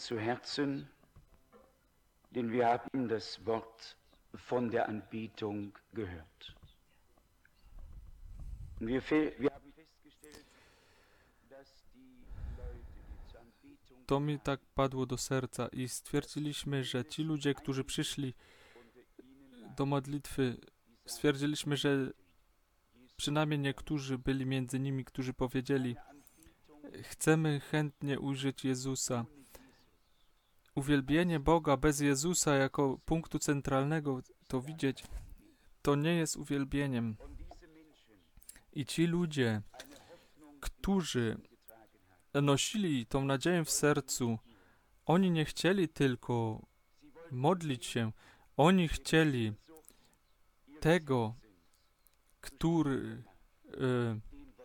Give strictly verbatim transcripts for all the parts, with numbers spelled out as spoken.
zu Herzen, denn wir haben das Wort von der Anbetung gehört. Und wir, wir haben festgestellt, dass die Leute, die zur Anbetung To mi tak padło do serca i stwierdziliśmy, że ci ludzie, którzy przyszli do modlitwy, stwierdziliśmy, że przynajmniej niektórzy byli między nimi, którzy powiedzieli: chcemy chętnie ujrzeć Jezusa. Uwielbienie Boga bez Jezusa jako punktu centralnego, to widzieć, to nie jest uwielbieniem. I ci ludzie, którzy nosili tą nadzieję w sercu, oni nie chcieli tylko modlić się, oni chcieli tego, który e,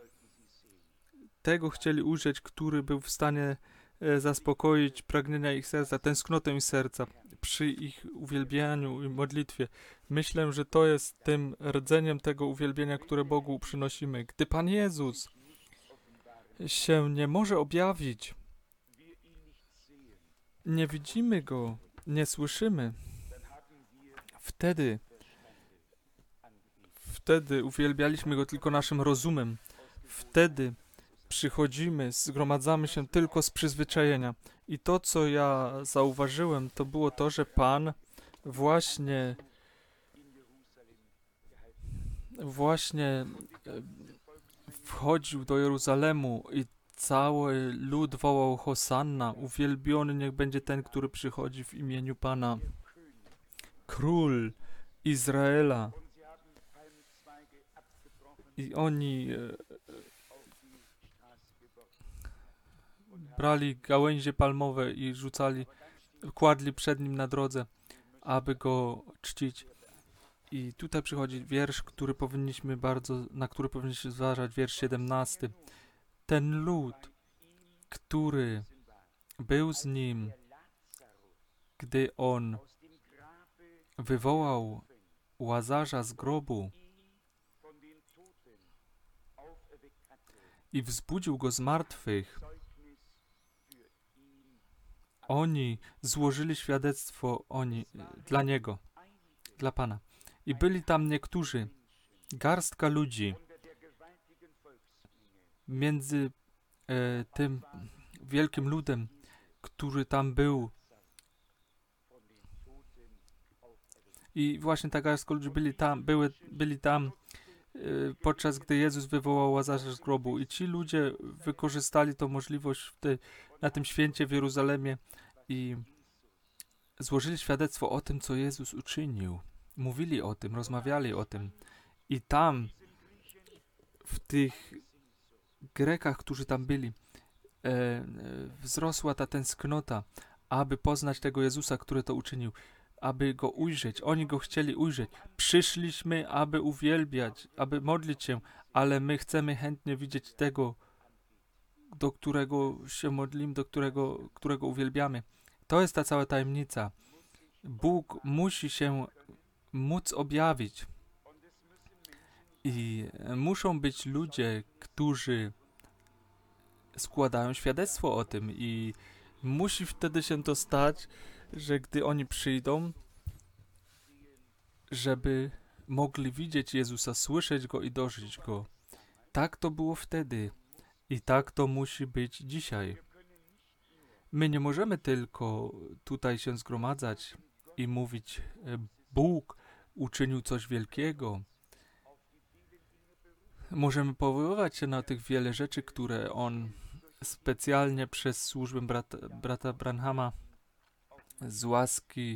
tego chcieli ujrzeć, który był w stanie e, zaspokoić pragnienia ich serca, tęsknotę ich serca przy ich uwielbianiu i modlitwie. Myślę, że to jest tym rdzeniem tego uwielbienia, które Bogu przynosimy. Gdy Pan Jezus się nie może objawić, nie widzimy Go, nie słyszymy, wtedy wtedy uwielbialiśmy Go tylko naszym rozumem. Wtedy przychodzimy, zgromadzamy się tylko z przyzwyczajenia. I to, co ja zauważyłem, to było to, że Pan właśnie właśnie wchodził do Jeruzalemu i cały lud wołał: Hosanna, uwielbiony niech będzie ten, który przychodzi w imieniu Pana. Król Izraela. I oni e, brali gałęzie palmowe i rzucali, kładli przed nim na drodze, aby go czcić. I tutaj przychodzi wiersz, który powinniśmy bardzo, na który powinniśmy zważać, wiersz siedemnasty. Ten lud, który był z nim, gdy on wywołał Łazarza z grobu i wzbudził go z martwych, oni złożyli świadectwo oni, dla niego, dla Pana. I byli tam niektórzy, garstka ludzi, między e, tym wielkim ludem, który tam był. I właśnie ta garstka ludzi byli tam, były, byli tam e, podczas gdy Jezus wywołał Łazarza z grobu. I ci ludzie wykorzystali tą możliwość w tej, na tym święcie w Jeruzalemie i złożyli świadectwo o tym, co Jezus uczynił. Mówili o tym, rozmawiali o tym. I tam, w tych Grekach, którzy tam byli, e, wzrosła ta tęsknota, aby poznać tego Jezusa, który to uczynił, aby Go ujrzeć. Oni Go chcieli ujrzeć. Przyszliśmy, aby uwielbiać, aby modlić się, ale my chcemy chętnie widzieć tego, do którego się modlimy, do którego, którego uwielbiamy. To jest ta cała tajemnica. Bóg musi się móc objawić. I muszą być ludzie, którzy składają świadectwo o tym i musi wtedy się to stać, że gdy oni przyjdą, żeby mogli widzieć Jezusa, słyszeć Go i dożyć Go. Tak to było wtedy i tak to musi być dzisiaj. My nie możemy tylko tutaj się zgromadzać i mówić: Bóg uczynił coś wielkiego. Możemy powoływać się na tych wiele rzeczy, które On specjalnie przez służbę brata, brata Branhama z łaski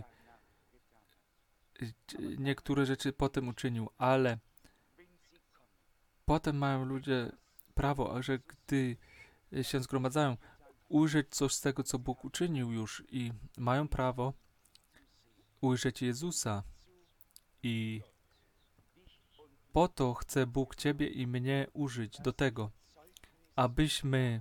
niektóre rzeczy potem uczynił, ale potem mają ludzie prawo, że gdy się zgromadzają, ujrzeć coś z tego, co Bóg uczynił już i mają prawo ujrzeć Jezusa. I po to chce Bóg Ciebie i mnie użyć do tego, abyśmy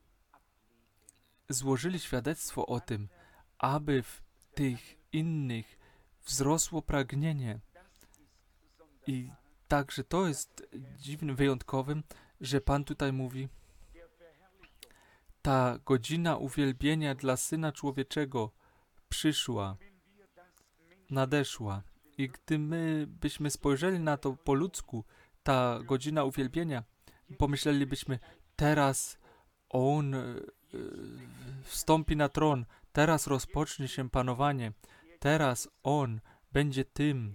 złożyli świadectwo o tym, aby w tych innych wzrosło pragnienie. I także to jest dziwnym, wyjątkowym, że Pan tutaj mówi: ta godzina uwielbienia dla Syna Człowieczego przyszła, nadeszła. I gdy my byśmy spojrzeli na to po ludzku, ta godzina uwielbienia, pomyślelibyśmy, teraz On y, wstąpi na tron, teraz rozpocznie się panowanie, teraz On będzie tym,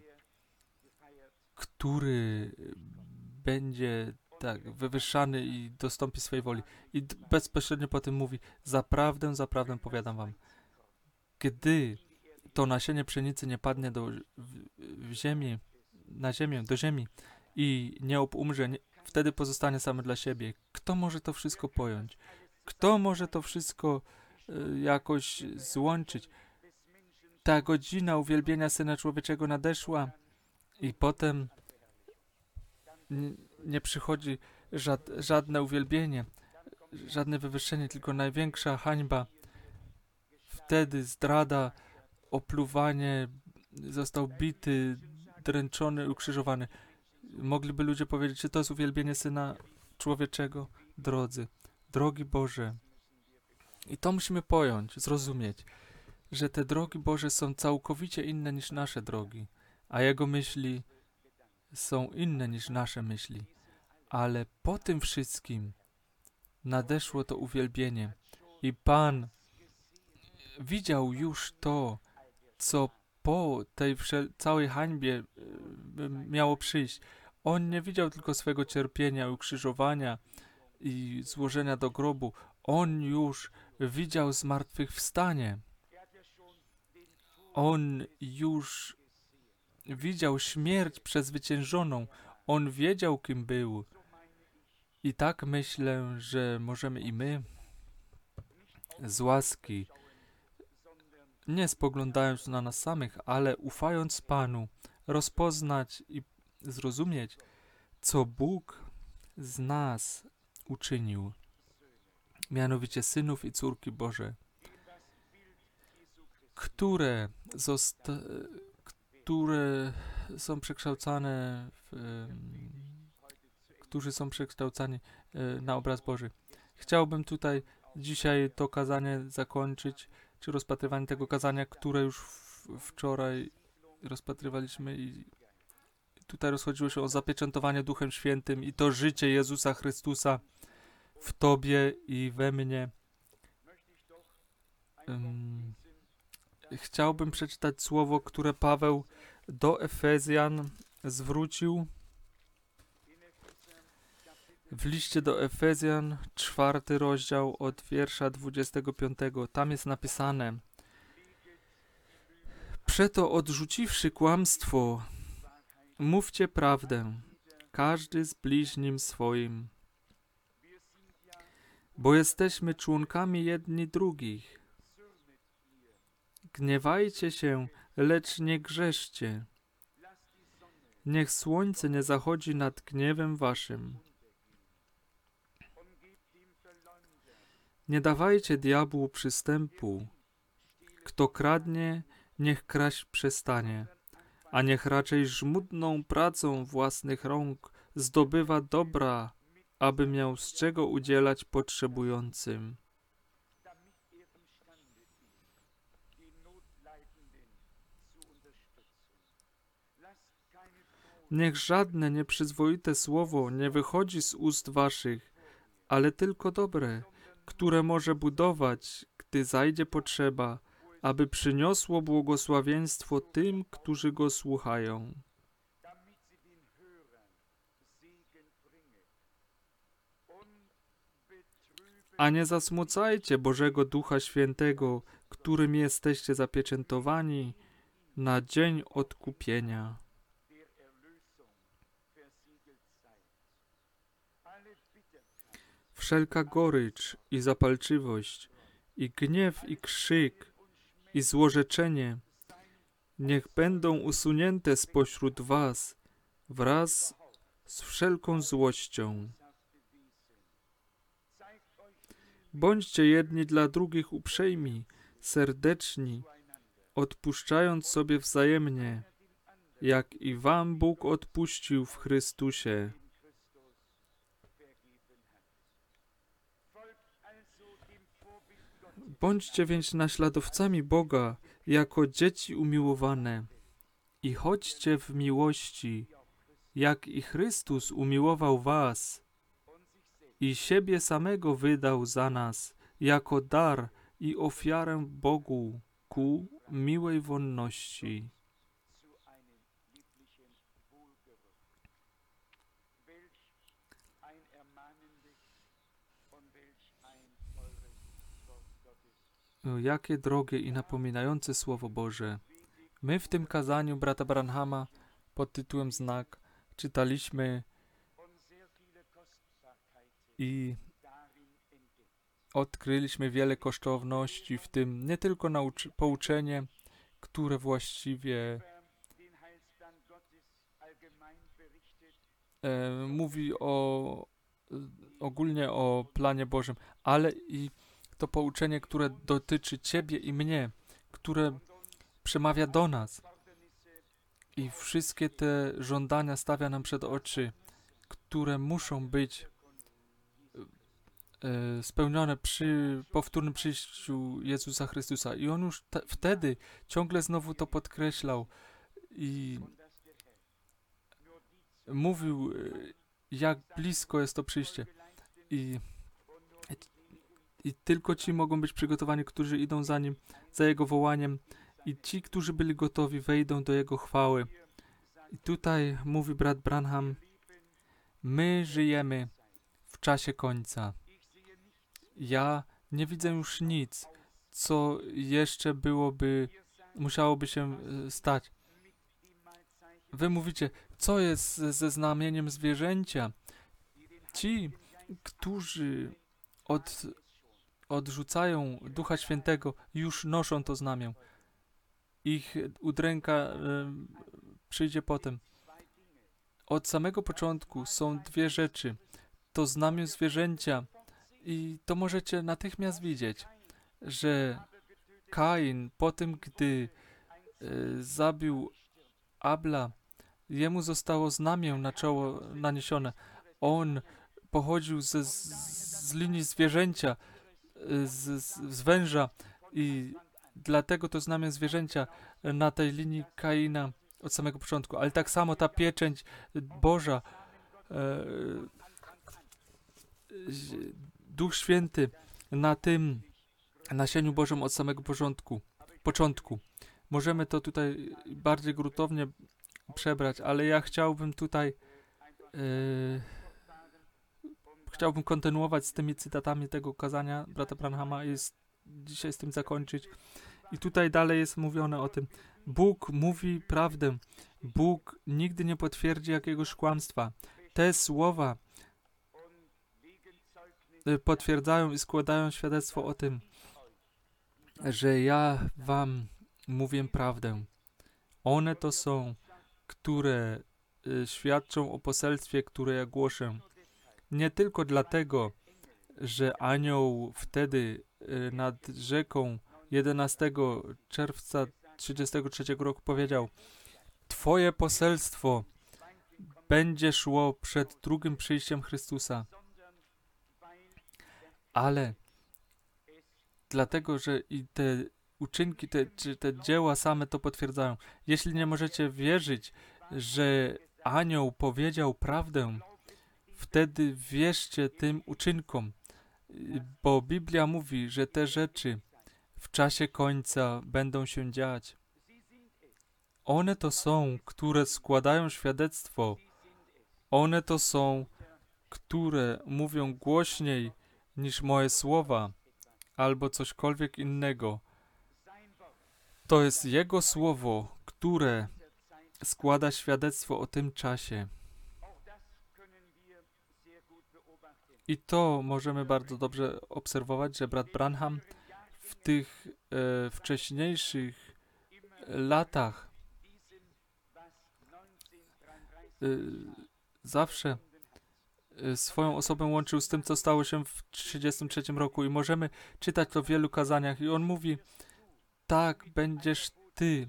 który będzie tak wywyższany i dostąpi swojej woli. I bezpośrednio po tym mówi, zaprawdę, zaprawdę powiadam wam, gdy to nasienie pszenicy nie padnie do, w, w ziemi, na ziemię, do ziemi i nie obumrze, nie, wtedy pozostanie same dla siebie. Kto może to wszystko pojąć? Kto może to wszystko y, jakoś złączyć? Ta godzina uwielbienia Syna Człowieczego nadeszła i potem n- nie przychodzi żad, żadne uwielbienie, żadne wywyższenie, tylko największa hańba. Wtedy zdrada, opluwanie, został bity, dręczony, ukrzyżowany. Mogliby ludzie powiedzieć, czy to jest uwielbienie Syna Człowieczego? Drodzy, drogi Boże. I to musimy pojąć, zrozumieć, że te drogi Boże są całkowicie inne niż nasze drogi, a Jego myśli są inne niż nasze myśli. Ale po tym wszystkim nadeszło to uwielbienie i Pan widział już to, co po tej wszel- całej hańbie y, miało przyjść. On nie widział tylko swego cierpienia, ukrzyżowania i złożenia do grobu. On już widział zmartwychwstanie. On już widział śmierć przezwyciężoną. On wiedział, kim był. I tak myślę, że możemy i my z łaski, nie spoglądając na nas samych, ale ufając Panu, rozpoznać i zrozumieć, co Bóg z nas uczynił, mianowicie synów i córki Boże, które, zosta- które są przekształcane, w, którzy są przekształcani na obraz Boży. Chciałbym tutaj dzisiaj to kazanie zakończyć, czy rozpatrywanie tego kazania, które już w, wczoraj rozpatrywaliśmy i tutaj rozchodziło się o zapieczętowanie Duchem Świętym i to życie Jezusa Chrystusa w Tobie i we mnie. Um, chciałbym przeczytać słowo, które Paweł do Efezjan zwrócił w liście do Efezjan, czwarty rozdział od wiersza dwudziestego piątego. Tam jest napisane: Przeto odrzuciwszy kłamstwo, mówcie prawdę, każdy z bliźnim swoim, bo jesteśmy członkami jedni drugich. Gniewajcie się, lecz nie grzeszcie. Niech słońce nie zachodzi nad gniewem waszym. Nie dawajcie diabłu przystępu. Kto kradnie, niech kraść przestanie, a niech raczej żmudną pracą własnych rąk zdobywa dobra, aby miał z czego udzielać potrzebującym. Niech żadne nieprzyzwoite słowo nie wychodzi z ust waszych, ale tylko dobre, które może budować, gdy zajdzie potrzeba, aby przyniosło błogosławieństwo tym, którzy go słuchają. A nie zasmucajcie Bożego Ducha Świętego, którym jesteście zapieczętowani na dzień odkupienia. Wszelka gorycz i zapalczywość, i gniew, i krzyk, i złorzeczenie niech będą usunięte spośród was wraz z wszelką złością. Bądźcie jedni dla drugich uprzejmi, serdeczni, odpuszczając sobie wzajemnie, jak i wam Bóg odpuścił w Chrystusie. Bądźcie więc naśladowcami Boga jako dzieci umiłowane i chodźcie w miłości, jak i Chrystus umiłował was i siebie samego wydał za nas jako dar i ofiarę Bogu ku miłej wonności. O, jakie drogie i napominające Słowo Boże. My w tym kazaniu brata Branhama pod tytułem Znak czytaliśmy i odkryliśmy wiele kosztowności, w tym nie tylko nauczy- pouczenie, które właściwie e, mówi o e, ogólnie o planie Bożym, ale i to pouczenie, które dotyczy Ciebie i mnie, które przemawia do nas i wszystkie te żądania stawia nam przed oczy, które muszą być e, spełnione przy powtórnym przyjściu Jezusa Chrystusa. I On już te, wtedy ciągle znowu to podkreślał i mówił, e, jak blisko jest to przyjście. I, I tylko ci mogą być przygotowani, którzy idą za Nim, za Jego wołaniem. I ci, którzy byli gotowi, wejdą do Jego chwały. I tutaj mówi brat Branham, my żyjemy w czasie końca. Ja nie widzę już nic, co jeszcze byłoby, musiałoby się e, stać. Wy mówicie, co jest ze znamieniem zwierzęcia? Ci, którzy od, odrzucają Ducha Świętego, już noszą to znamię. Ich udręka e, przyjdzie potem. Od samego początku są dwie rzeczy. To znamię zwierzęcia i to możecie natychmiast widzieć, że Kain po tym, gdy e, zabił Abla, jemu zostało znamię na czoło naniesione. On pochodził ze, z, z linii zwierzęcia, e, z, z, z węża i dlatego to znamię zwierzęcia na tej linii Kaina od samego początku. Ale tak samo ta pieczęć Boża, e, Duch Święty na tym nasieniu Bożym od samego początku. początku. Możemy to tutaj bardziej gruntownie przebrać, ale ja chciałbym tutaj e, chciałbym kontynuować z tymi cytatami tego kazania brata Branhama i z, dzisiaj z tym zakończyć. I tutaj dalej jest mówione o tym. Bóg mówi prawdę. Bóg nigdy nie potwierdzi jakiegoś kłamstwa. Te słowa potwierdzają i składają świadectwo o tym, że ja wam mówię prawdę. One to są, które y, świadczą o poselstwie, które ja głoszę. Nie tylko dlatego, że anioł wtedy y, nad rzeką jedenastego czerwca trzydziestego trzeciego roku powiedział: Twoje poselstwo będzie szło przed drugim przyjściem Chrystusa. Ale dlatego, że i te uczynki, te, czy te dzieła same to potwierdzają. Jeśli nie możecie wierzyć, że anioł powiedział prawdę, wtedy wierzcie tym uczynkom, bo Biblia mówi, że te rzeczy w czasie końca będą się dziać. One to są, które składają świadectwo. One to są, które mówią głośniej niż moje słowa albo cośkolwiek innego. To jest Jego słowo, które składa świadectwo o tym czasie. I to możemy bardzo dobrze obserwować, że brat Branham w tych e, wcześniejszych latach e, zawsze e, swoją osobę łączył z tym, co stało się w trzydziestym trzecim roku i możemy czytać to w wielu kazaniach i on mówi: tak, będziesz ty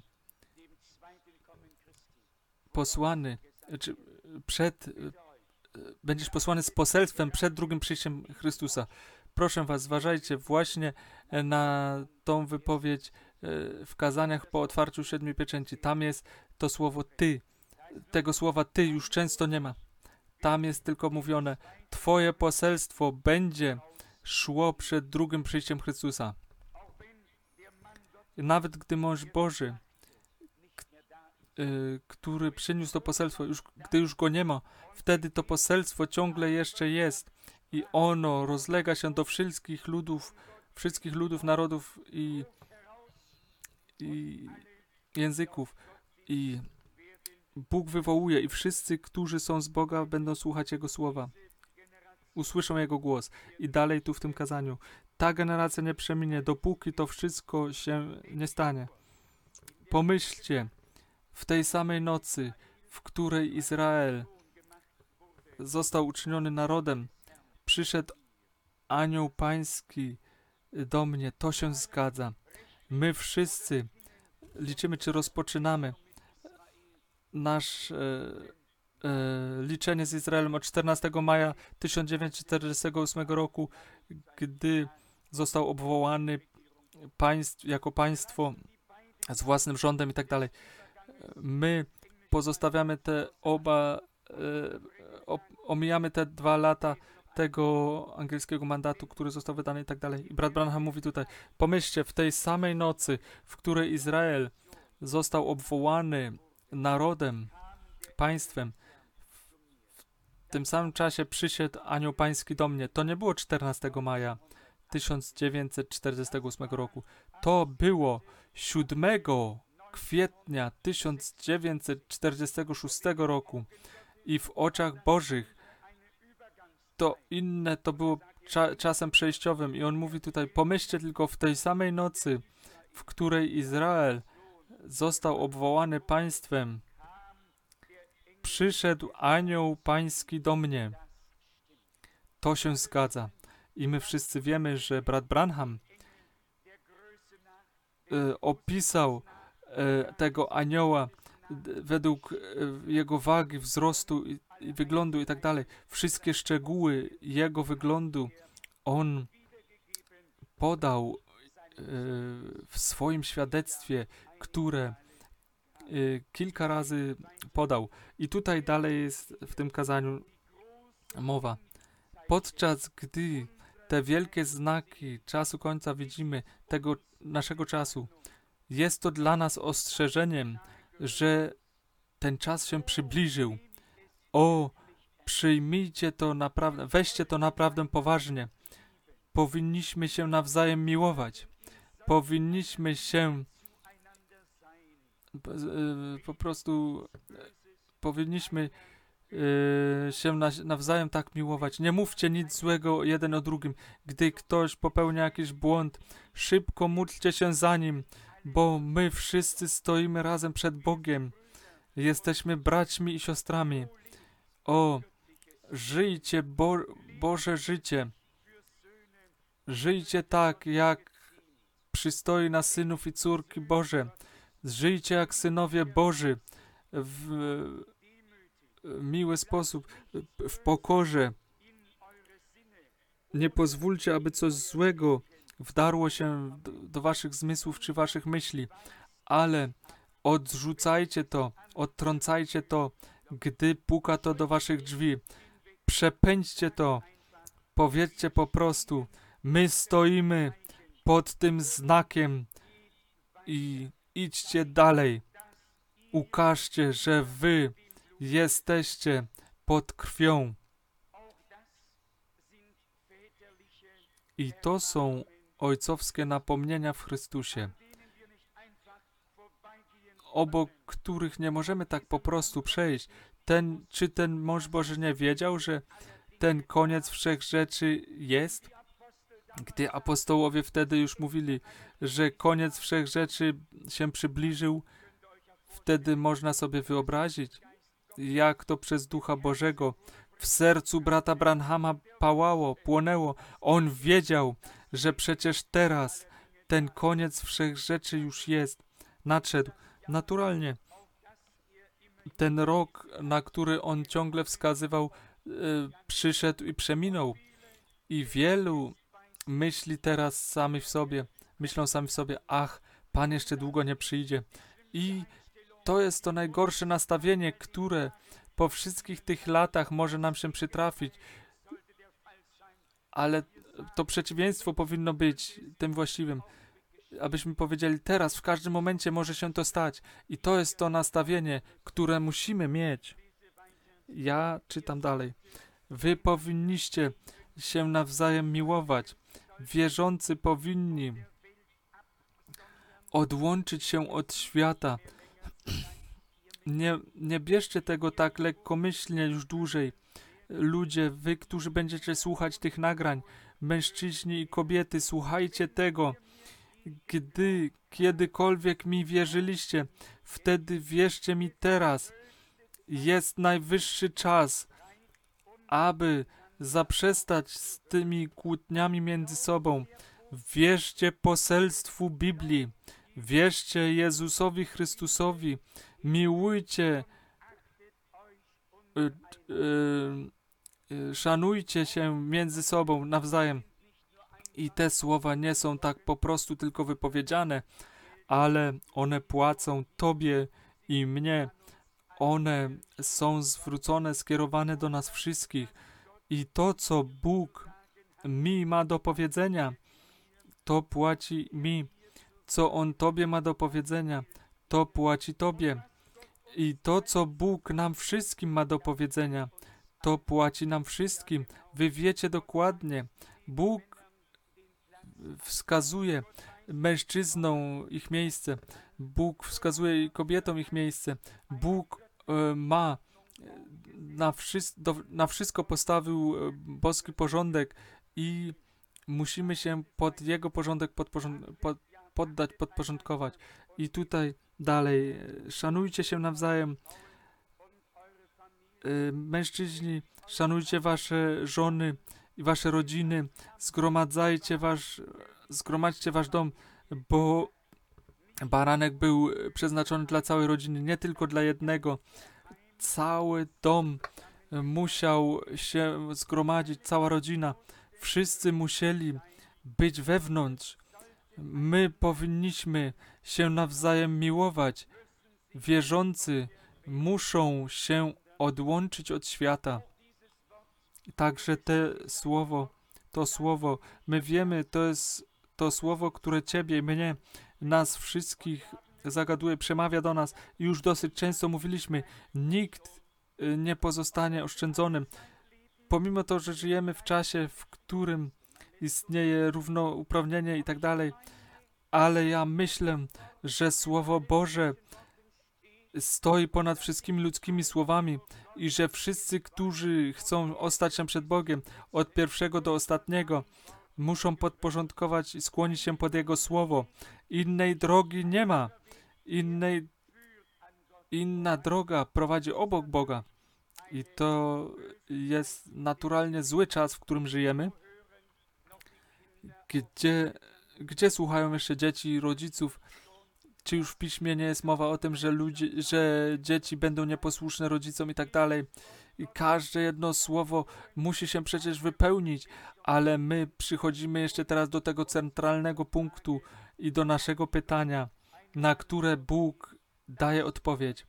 posłany, czy przed, będziesz posłany z poselstwem przed drugim przyjściem Chrystusa. Proszę was, zważajcie właśnie na tą wypowiedź w kazaniach po otwarciu siedmiu pieczęci. Tam jest to słowo ty. Tego słowa ty już często nie ma. Tam jest tylko mówione, twoje poselstwo będzie szło przed drugim przyjściem Chrystusa. Nawet gdy mąż Boży, który przyniósł to poselstwo, już, gdy już go nie ma, wtedy to poselstwo ciągle jeszcze jest i ono rozlega się do wszystkich ludów, wszystkich ludów, narodów i, i języków. I Bóg wywołuje i wszyscy, którzy są z Boga, będą słuchać Jego słowa. Usłyszą Jego głos. I dalej tu w tym kazaniu. Ta generacja nie przeminie, dopóki to wszystko się nie stanie. Pomyślcie, w tej samej nocy, w której Izrael został uczyniony narodem, przyszedł anioł pański do mnie. To się zgadza. My wszyscy liczymy, czy rozpoczynamy nasz e, e, liczenie z Izraelem od czternastego maja tysiąc dziewięćset czterdziestego ósmego roku, gdy został obwołany państw, jako państwo z własnym rządem i tak dalej. My pozostawiamy te oba, e, o, omijamy te dwa lata tego angielskiego mandatu, który został wydany i tak dalej. I brat Branham mówi tutaj, pomyślcie, w tej samej nocy, w której Izrael został obwołany narodem, państwem, w tym samym czasie przyszedł anioł pański do mnie. To nie było czternastego maja tysiąc dziewięćset czterdziestego ósmego roku. To było siódmego kwietnia tysiąc dziewięćset czterdziestego szóstego roku i w oczach Bożych to inne, to było cza- czasem przejściowym i on mówi tutaj, pomyślcie tylko w tej samej nocy, w której Izrael został obwołany państwem, przyszedł anioł pański do mnie. To się zgadza. I my wszyscy wiemy, że brat Branham e, opisał e, tego anioła d, według e, jego wagi, wzrostu i, i wyglądu i tak dalej. Wszystkie szczegóły jego wyglądu on podał e, w swoim świadectwie, które y, kilka razy podał. I tutaj dalej jest w tym kazaniu mowa. Podczas gdy te wielkie znaki czasu końca widzimy, tego naszego czasu, jest to dla nas ostrzeżeniem, że ten czas się przybliżył. O, przyjmijcie to naprawdę, weźcie to naprawdę poważnie. Powinniśmy się nawzajem miłować. Powinniśmy się po prostu powinniśmy się nawzajem tak miłować. Nie mówcie nic złego jeden o drugim. Gdy ktoś popełnia jakiś błąd, szybko módlcie się za nim, bo my wszyscy stoimy razem przed Bogiem. Jesteśmy braćmi i siostrami. O, żyjcie Bo Boże życie. Żyjcie tak, jak przystoi na synów i córki Boże. Żyjcie jak synowie Boży w miły sposób, w pokorze. Nie pozwólcie, aby coś złego wdarło się do, do waszych zmysłów czy waszych myśli, ale odrzucajcie to, odtrącajcie to, gdy puka to do waszych drzwi. Przepędźcie to. Powiedzcie po prostu, my stoimy pod tym znakiem i idźcie dalej. Ukażcie, że wy jesteście pod krwią. I to są ojcowskie napomnienia w Chrystusie, obok których nie możemy tak po prostu przejść. Ten, czy ten mąż Boży nie wiedział, że ten koniec wszech rzeczy jest? Gdy apostołowie wtedy już mówili, że koniec wszech rzeczy się przybliżył, wtedy można sobie wyobrazić, jak to przez Ducha Bożego w sercu brata Branhama pałało, płonęło. On wiedział, że przecież teraz ten koniec wszech rzeczy już jest, nadszedł. Naturalnie ten rok, na który on ciągle wskazywał, yy, przyszedł i przeminął. I wielu myśli teraz sami w sobie, myślą sami w sobie, ach, Pan jeszcze długo nie przyjdzie. I to jest to najgorsze nastawienie, które po wszystkich tych latach może nam się przytrafić. Ale to przeciwieństwo powinno być tym właściwym. Abyśmy powiedzieli, teraz, w każdym momencie może się to stać. I to jest to nastawienie, które musimy mieć. Ja czytam dalej. Wy powinniście się nawzajem miłować. Wierzący powinni odłączyć się od świata. Nie, nie bierzcie tego tak lekkomyślnie już dłużej. Ludzie, wy, którzy będziecie słuchać tych nagrań, mężczyźni i kobiety, słuchajcie tego. Gdy kiedykolwiek mi wierzyliście, wtedy wierzcie mi teraz. Jest najwyższy czas, aby zaprzestać z tymi kłótniami między sobą. Wierzcie poselstwu Biblii. Wierzcie Jezusowi Chrystusowi. Miłujcie, y, y, y, szanujcie się między sobą nawzajem. I te słowa nie są tak po prostu tylko wypowiedziane, ale one płacą Tobie i mnie. One są zwrócone, skierowane do nas wszystkich. I to, co Bóg mi ma do powiedzenia, to płaci mi. Co On Tobie ma do powiedzenia, to płaci Tobie. I to, co Bóg nam wszystkim ma do powiedzenia, to płaci nam wszystkim. Wy wiecie dokładnie. Bóg wskazuje mężczyznom ich miejsce. Bóg wskazuje kobietom ich miejsce. Bóg e, ma na, wszy- do, na wszystko postawił e, boski porządek i musimy się pod Jego porządek podporząd- pod, poddać, podporządkować. I tutaj dalej, szanujcie się nawzajem. E, mężczyźni, szanujcie wasze żony i wasze rodziny. Zgromadzajcie wasz, zgromadźcie wasz dom, bo baranek był przeznaczony dla całej rodziny, nie tylko dla jednego. Cały dom musiał się zgromadzić, cała rodzina. Wszyscy musieli być wewnątrz. My powinniśmy się nawzajem miłować. Wierzący muszą się odłączyć od świata. Także te słowo, to słowo, my wiemy, to jest to słowo, które Ciebie i mnie, nas wszystkich zagaduje, przemawia do nas. I już dosyć często mówiliśmy, nikt nie pozostanie oszczędzonym. Pomimo to, że żyjemy w czasie, w którym istnieje równouprawnienie i tak dalej, ale ja myślę, że Słowo Boże stoi ponad wszystkimi ludzkimi słowami i że wszyscy, którzy chcą ostać się przed Bogiem, od pierwszego do ostatniego, muszą podporządkować i skłonić się pod Jego Słowo. Innej drogi nie ma. Innej, inna droga prowadzi obok Boga. I to jest naturalnie zły czas, w którym żyjemy, gdzie, gdzie słuchają jeszcze dzieci i rodziców. Czy już w Piśmie nie jest mowa o tym, że, ludzie, że dzieci będą nieposłuszne rodzicom i tak dalej. I każde jedno słowo musi się przecież wypełnić, ale my przychodzimy jeszcze teraz do tego centralnego punktu i do naszego pytania, na które Bóg daje odpowiedź.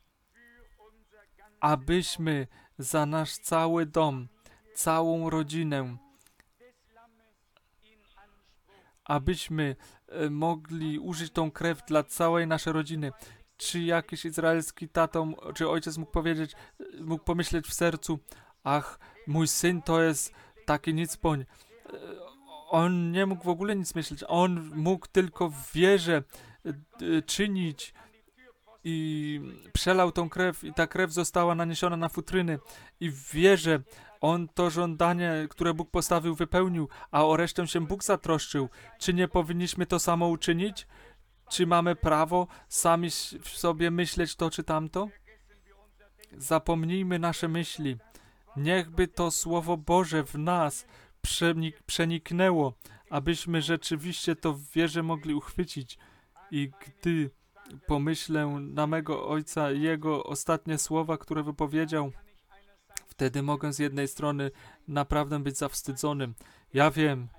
Abyśmy za nasz cały dom, całą rodzinę, abyśmy e, mogli użyć tą krew dla całej naszej rodziny. Czy jakiś izraelski tatą, czy ojciec mógł powiedzieć, mógł pomyśleć w sercu, ach, mój syn to jest taki nicpoń. E, on nie mógł w ogóle nic myśleć. On mógł tylko w wierze e, czynić i przelał tą krew i ta krew została naniesiona na futryny i w wierze on to żądanie, które Bóg postawił, wypełnił, a o resztę się Bóg zatroszczył. Czy nie powinniśmy to samo uczynić? Czy mamy prawo sami w sobie myśleć to czy tamto? Zapomnijmy nasze myśli. Niechby to Słowo Boże w nas przenik- przeniknęło, abyśmy rzeczywiście to w wierze mogli uchwycić. I gdy pomyślę na mego ojca i jego ostatnie słowa, które wypowiedział, wtedy mogę z jednej strony naprawdę być zawstydzonym. Ja wiem,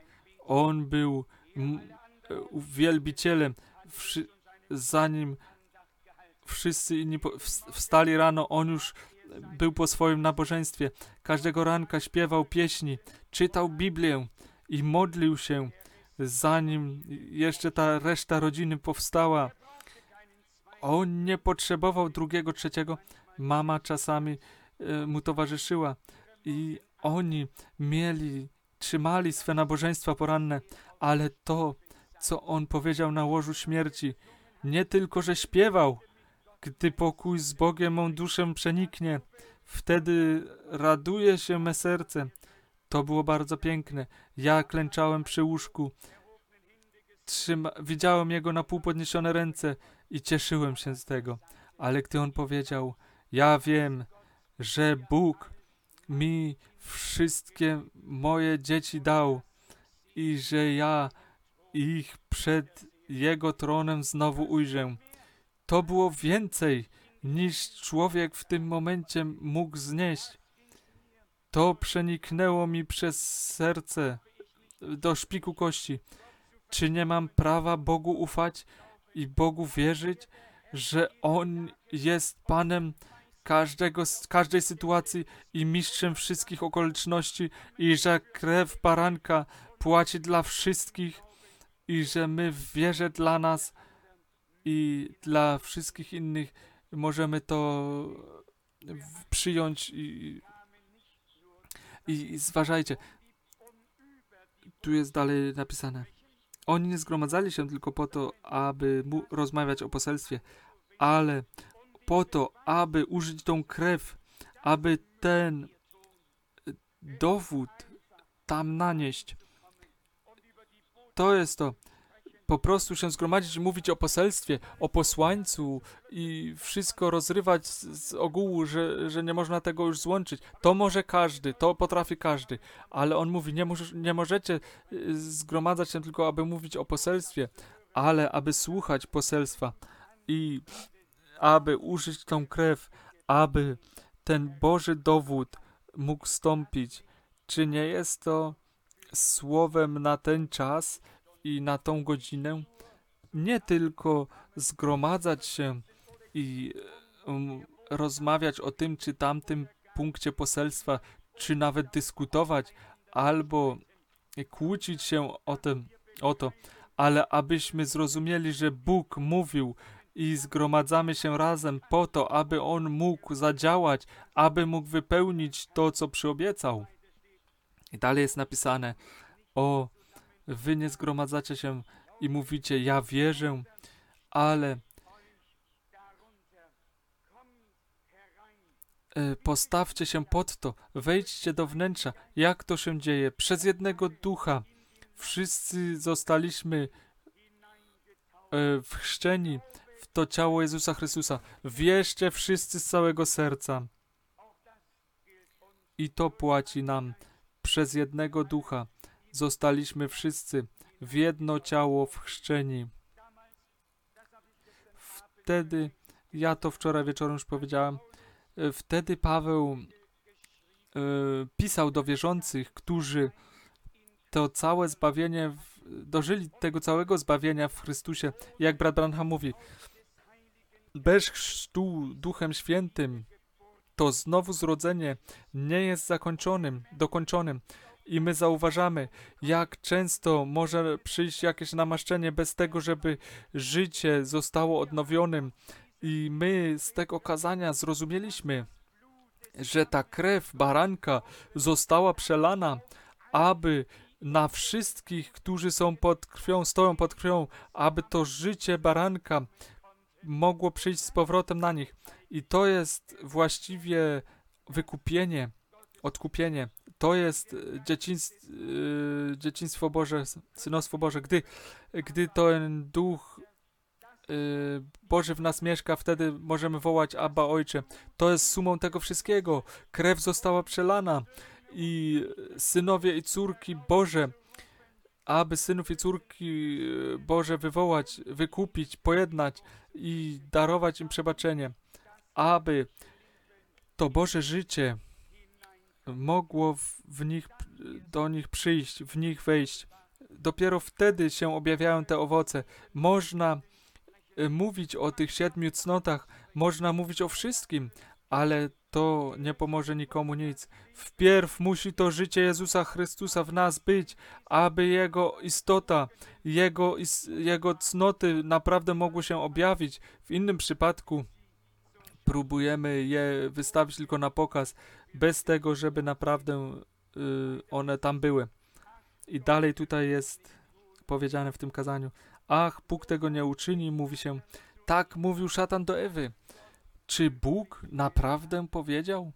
On był m, wielbicielem, wszy, zanim wszyscy inni po, wstali rano, on już był po swoim nabożeństwie. Każdego ranka śpiewał pieśni, czytał Biblię i modlił się, zanim jeszcze ta reszta rodziny powstała. On nie potrzebował drugiego, trzeciego. Mama czasami e, mu towarzyszyła i oni mieli, trzymali swe nabożeństwa poranne, ale to, co on powiedział na łożu śmierci, nie tylko, że śpiewał, gdy pokój z Bogiem mą duszę przeniknie, wtedy raduje się me serce. To było bardzo piękne. Ja klęczałem przy łóżku, trzyma, widziałem jego na pół podniesione ręce i cieszyłem się z tego. Ale gdy on powiedział, ja wiem, że Bóg mi wszystkie moje dzieci dał i że ja ich przed Jego tronem znowu ujrzę. To było więcej, niż człowiek w tym momencie mógł znieść. To przeniknęło mi przez serce do szpiku kości. Czy nie mam prawa Bogu ufać i Bogu wierzyć, że On jest Panem każdego, każdej sytuacji i mistrzem wszystkich okoliczności i że krew baranka płaci dla wszystkich i że my w wierze dla nas i dla wszystkich innych możemy to przyjąć i, i, i zważajcie. Tu jest dalej napisane. Oni nie zgromadzali się tylko po to, aby mu rozmawiać o poselstwie, ale po to, aby użyć tą krew, aby ten dowód tam nanieść. To jest to. Po prostu się zgromadzić i mówić o poselstwie, o posłańcu i wszystko rozrywać z, z ogółu, że, że nie można tego już złączyć. To może każdy, to potrafi każdy, ale on mówi, nie, może, nie możecie zgromadzać się tylko, aby mówić o poselstwie, ale aby słuchać poselstwa i aby użyć tą krew, aby ten Boży dowód mógł stąpić. Czy nie jest to słowem na ten czas i na tą godzinę? Nie tylko zgromadzać się i um, rozmawiać o tym czy tamtym punkcie poselstwa, czy nawet dyskutować, albo kłócić się o, tym, o to, ale abyśmy zrozumieli, że Bóg mówił i zgromadzamy się razem po to, aby On mógł zadziałać, aby mógł wypełnić to, co przyobiecał. I dalej jest napisane, o, wy nie zgromadzacie się i mówicie, ja wierzę, ale e, postawcie się pod to, wejdźcie do wnętrza. Jak to się dzieje? Przez jednego ducha wszyscy zostaliśmy e, wchrzczeni w to ciało Jezusa Chrystusa. Wierzcie wszyscy z całego serca. I to płaci nam. Przez jednego ducha zostaliśmy wszyscy w jedno ciało wchrzczeni. Wtedy, ja to wczoraj wieczorem już powiedziałem, wtedy Paweł e, pisał do wierzących, którzy to całe zbawienie, dożyli tego całego zbawienia w Chrystusie. Jak brat Branham mówi, bez chrztu Duchem Świętym to znowu zrodzenie nie jest zakończonym, dokończonym. I my zauważamy, jak często może przyjść jakieś namaszczenie bez tego, żeby życie zostało odnowionym. I my z tego kazania zrozumieliśmy, że ta krew baranka została przelana, aby na wszystkich, którzy są pod krwią, stoją pod krwią, aby to życie baranka mogło przyjść z powrotem na nich. I to jest właściwie wykupienie, odkupienie. To jest dzieciństwo, yy, dzieciństwo Boże, synostwo Boże. Gdy, gdy ten Duch yy, Boży w nas mieszka, wtedy możemy wołać Abba Ojcze. To jest sumą tego wszystkiego. Krew została przelana i synowie i córki Boże, aby synów i córki Boże wywołać, wykupić, pojednać i darować im przebaczenie, aby to Boże życie mogło w, w nich, do nich przyjść, w nich wejść. dopiero wtedy się objawiają te owoce. Można y, mówić o tych siedmiu cnotach, można mówić o wszystkim, ale to nie pomoże nikomu nic. Wpierw musi to życie Jezusa Chrystusa w nas być, aby Jego istota, Jego, is, Jego cnoty naprawdę mogły się objawić. W innym przypadku próbujemy je wystawić tylko na pokaz, bez tego, żeby naprawdę y, one tam były. I dalej tutaj jest powiedziane w tym kazaniu: ach, Bóg tego nie uczyni, mówi się. Tak mówił szatan do Ewy. Czy Bóg naprawdę powiedział?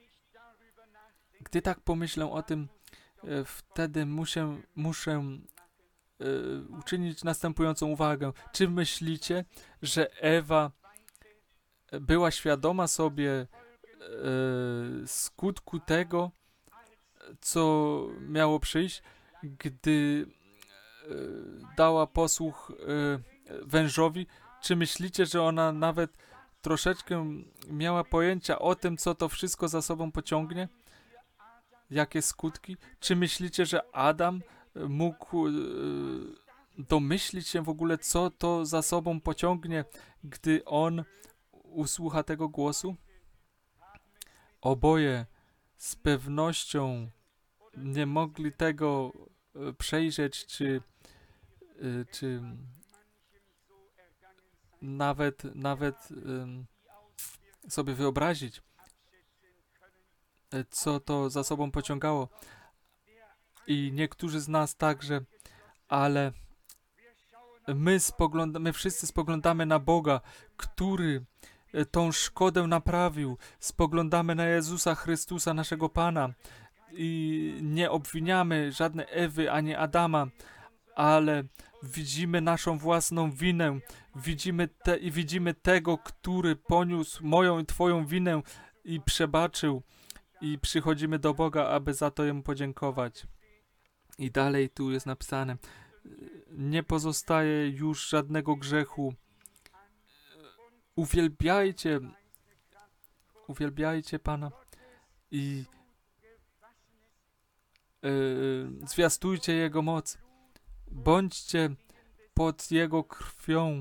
Gdy tak pomyślę o tym, e, wtedy muszę, muszę e, uczynić następującą uwagę. Czy myślicie, że Ewa była świadoma sobie e, skutku tego, co miało przyjść, gdy e, dała posłuch e, wężowi? Czy myślicie, że ona nawet troszeczkę miała pojęcia o tym, co to wszystko za sobą pociągnie? Jakie skutki? Czy myślicie, że Adam mógł e, domyślić się w ogóle, co to za sobą pociągnie, gdy on usłucha tego głosu? Oboje z pewnością nie mogli tego e, przejrzeć, czy, e, czy nawet, nawet e, sobie wyobrazić, e, co to za sobą pociągało. I niektórzy z nas także, ale my, spogląda, my wszyscy spoglądamy na Boga, który e, tą szkodę naprawił. Spoglądamy na Jezusa Chrystusa, naszego Pana, i nie obwiniamy żadnej Ewy ani Adama, ale widzimy naszą własną winę, widzimy te, i widzimy tego, który poniósł moją i twoją winę i przebaczył, i przychodzimy do Boga, aby za to Jemu podziękować. I dalej tu jest napisane: nie pozostaje już żadnego grzechu. Uwielbiajcie, uwielbiajcie Pana i yy, zwiastujcie Jego moc. Bądźcie pod Jego krwią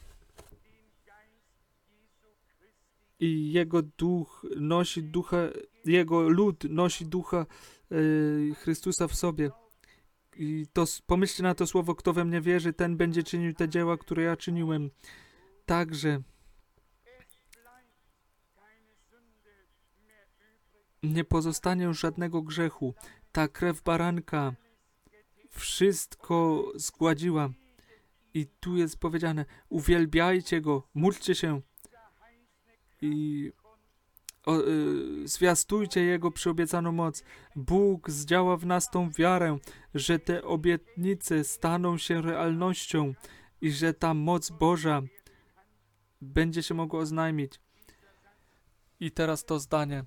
i Jego duch nosi ducha, Jego lud nosi ducha yy, Chrystusa w sobie. I to, pomyślcie na to słowo: kto we mnie wierzy, ten będzie czynił te dzieła, które ja czyniłem. Także nie pozostanie już żadnego grzechu. Ta krew baranka wszystko zgładziła. I tu jest powiedziane: uwielbiajcie Go, módlcie się i o, y, zwiastujcie Jego przyobiecaną moc. Bóg zdziała w nas tą wiarę, że te obietnice staną się realnością i że ta moc Boża będzie się mogła oznajmić. I teraz to zdanie.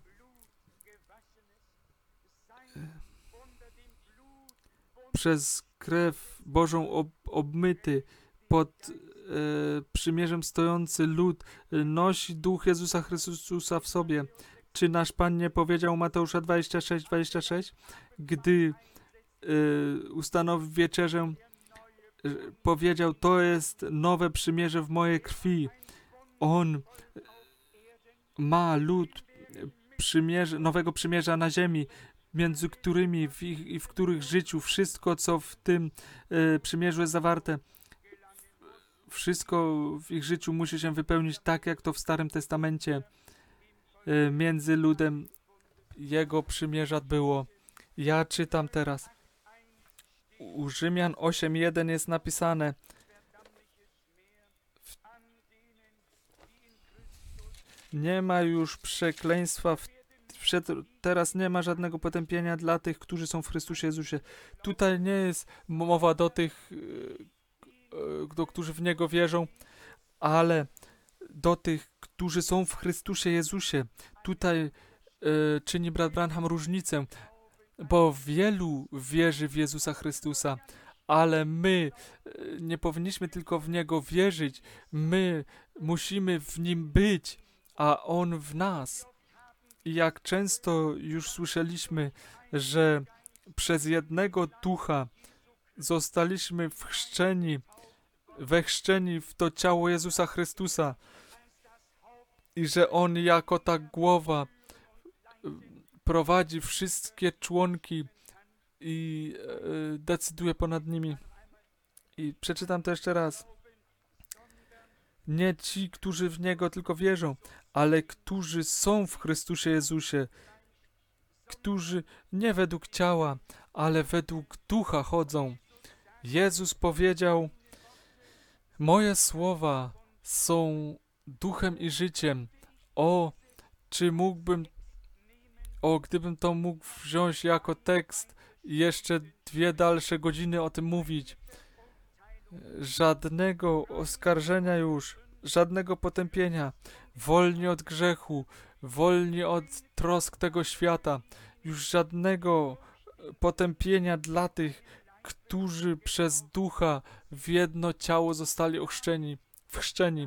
Przez krew Bożą ob, obmyty, pod e, przymierzem stojący lud nosi duch Jezusa Chrystusa w sobie. Czy nasz Pan nie powiedział Mateusza dwadzieścia sześć, dwadzieścia sześć, gdy e, ustanowił wieczerzę, e, powiedział: to jest nowe przymierze w mojej krwi. On ma lud przymierze, nowego przymierza na ziemi, między którymi w ich, i w których życiu wszystko, co w tym e, przymierzu jest zawarte, wszystko w ich życiu musi się wypełnić tak, jak to w Starym Testamencie e, między ludem Jego przymierza było. Ja czytam teraz. U Rzymian osiem jeden jest napisane: nie ma już przekleństwa w teraz nie ma żadnego potępienia dla tych, którzy są w Chrystusie Jezusie. Tutaj nie jest mowa do tych, do którzy w Niego wierzą, ale do tych, którzy są w Chrystusie Jezusie. Tutaj e, czyni brat Branham różnicę, bo wielu wierzy w Jezusa Chrystusa, ale my nie powinniśmy tylko w Niego wierzyć, my musimy w Nim być, a On w nas. I jak często już słyszeliśmy, że przez jednego ducha zostaliśmy wchrzczeni, wechrzczeni w to ciało Jezusa Chrystusa i że On jako ta głowa prowadzi wszystkie członki i e, decyduje ponad nimi. I przeczytam to jeszcze raz. Nie ci, którzy w Niego tylko wierzą, ale którzy są w Chrystusie Jezusie, którzy nie według ciała, ale według ducha chodzą. Jezus powiedział: moje słowa są duchem i życiem. O, czy mógłbym, o, gdybym to mógł wziąć jako tekst i jeszcze dwie dalsze godziny o tym mówić. Żadnego oskarżenia już, żadnego potępienia, wolni od grzechu, wolni od trosk tego świata, już żadnego potępienia dla tych, którzy przez ducha w jedno ciało zostali ochrzczeni, wchrzczeni.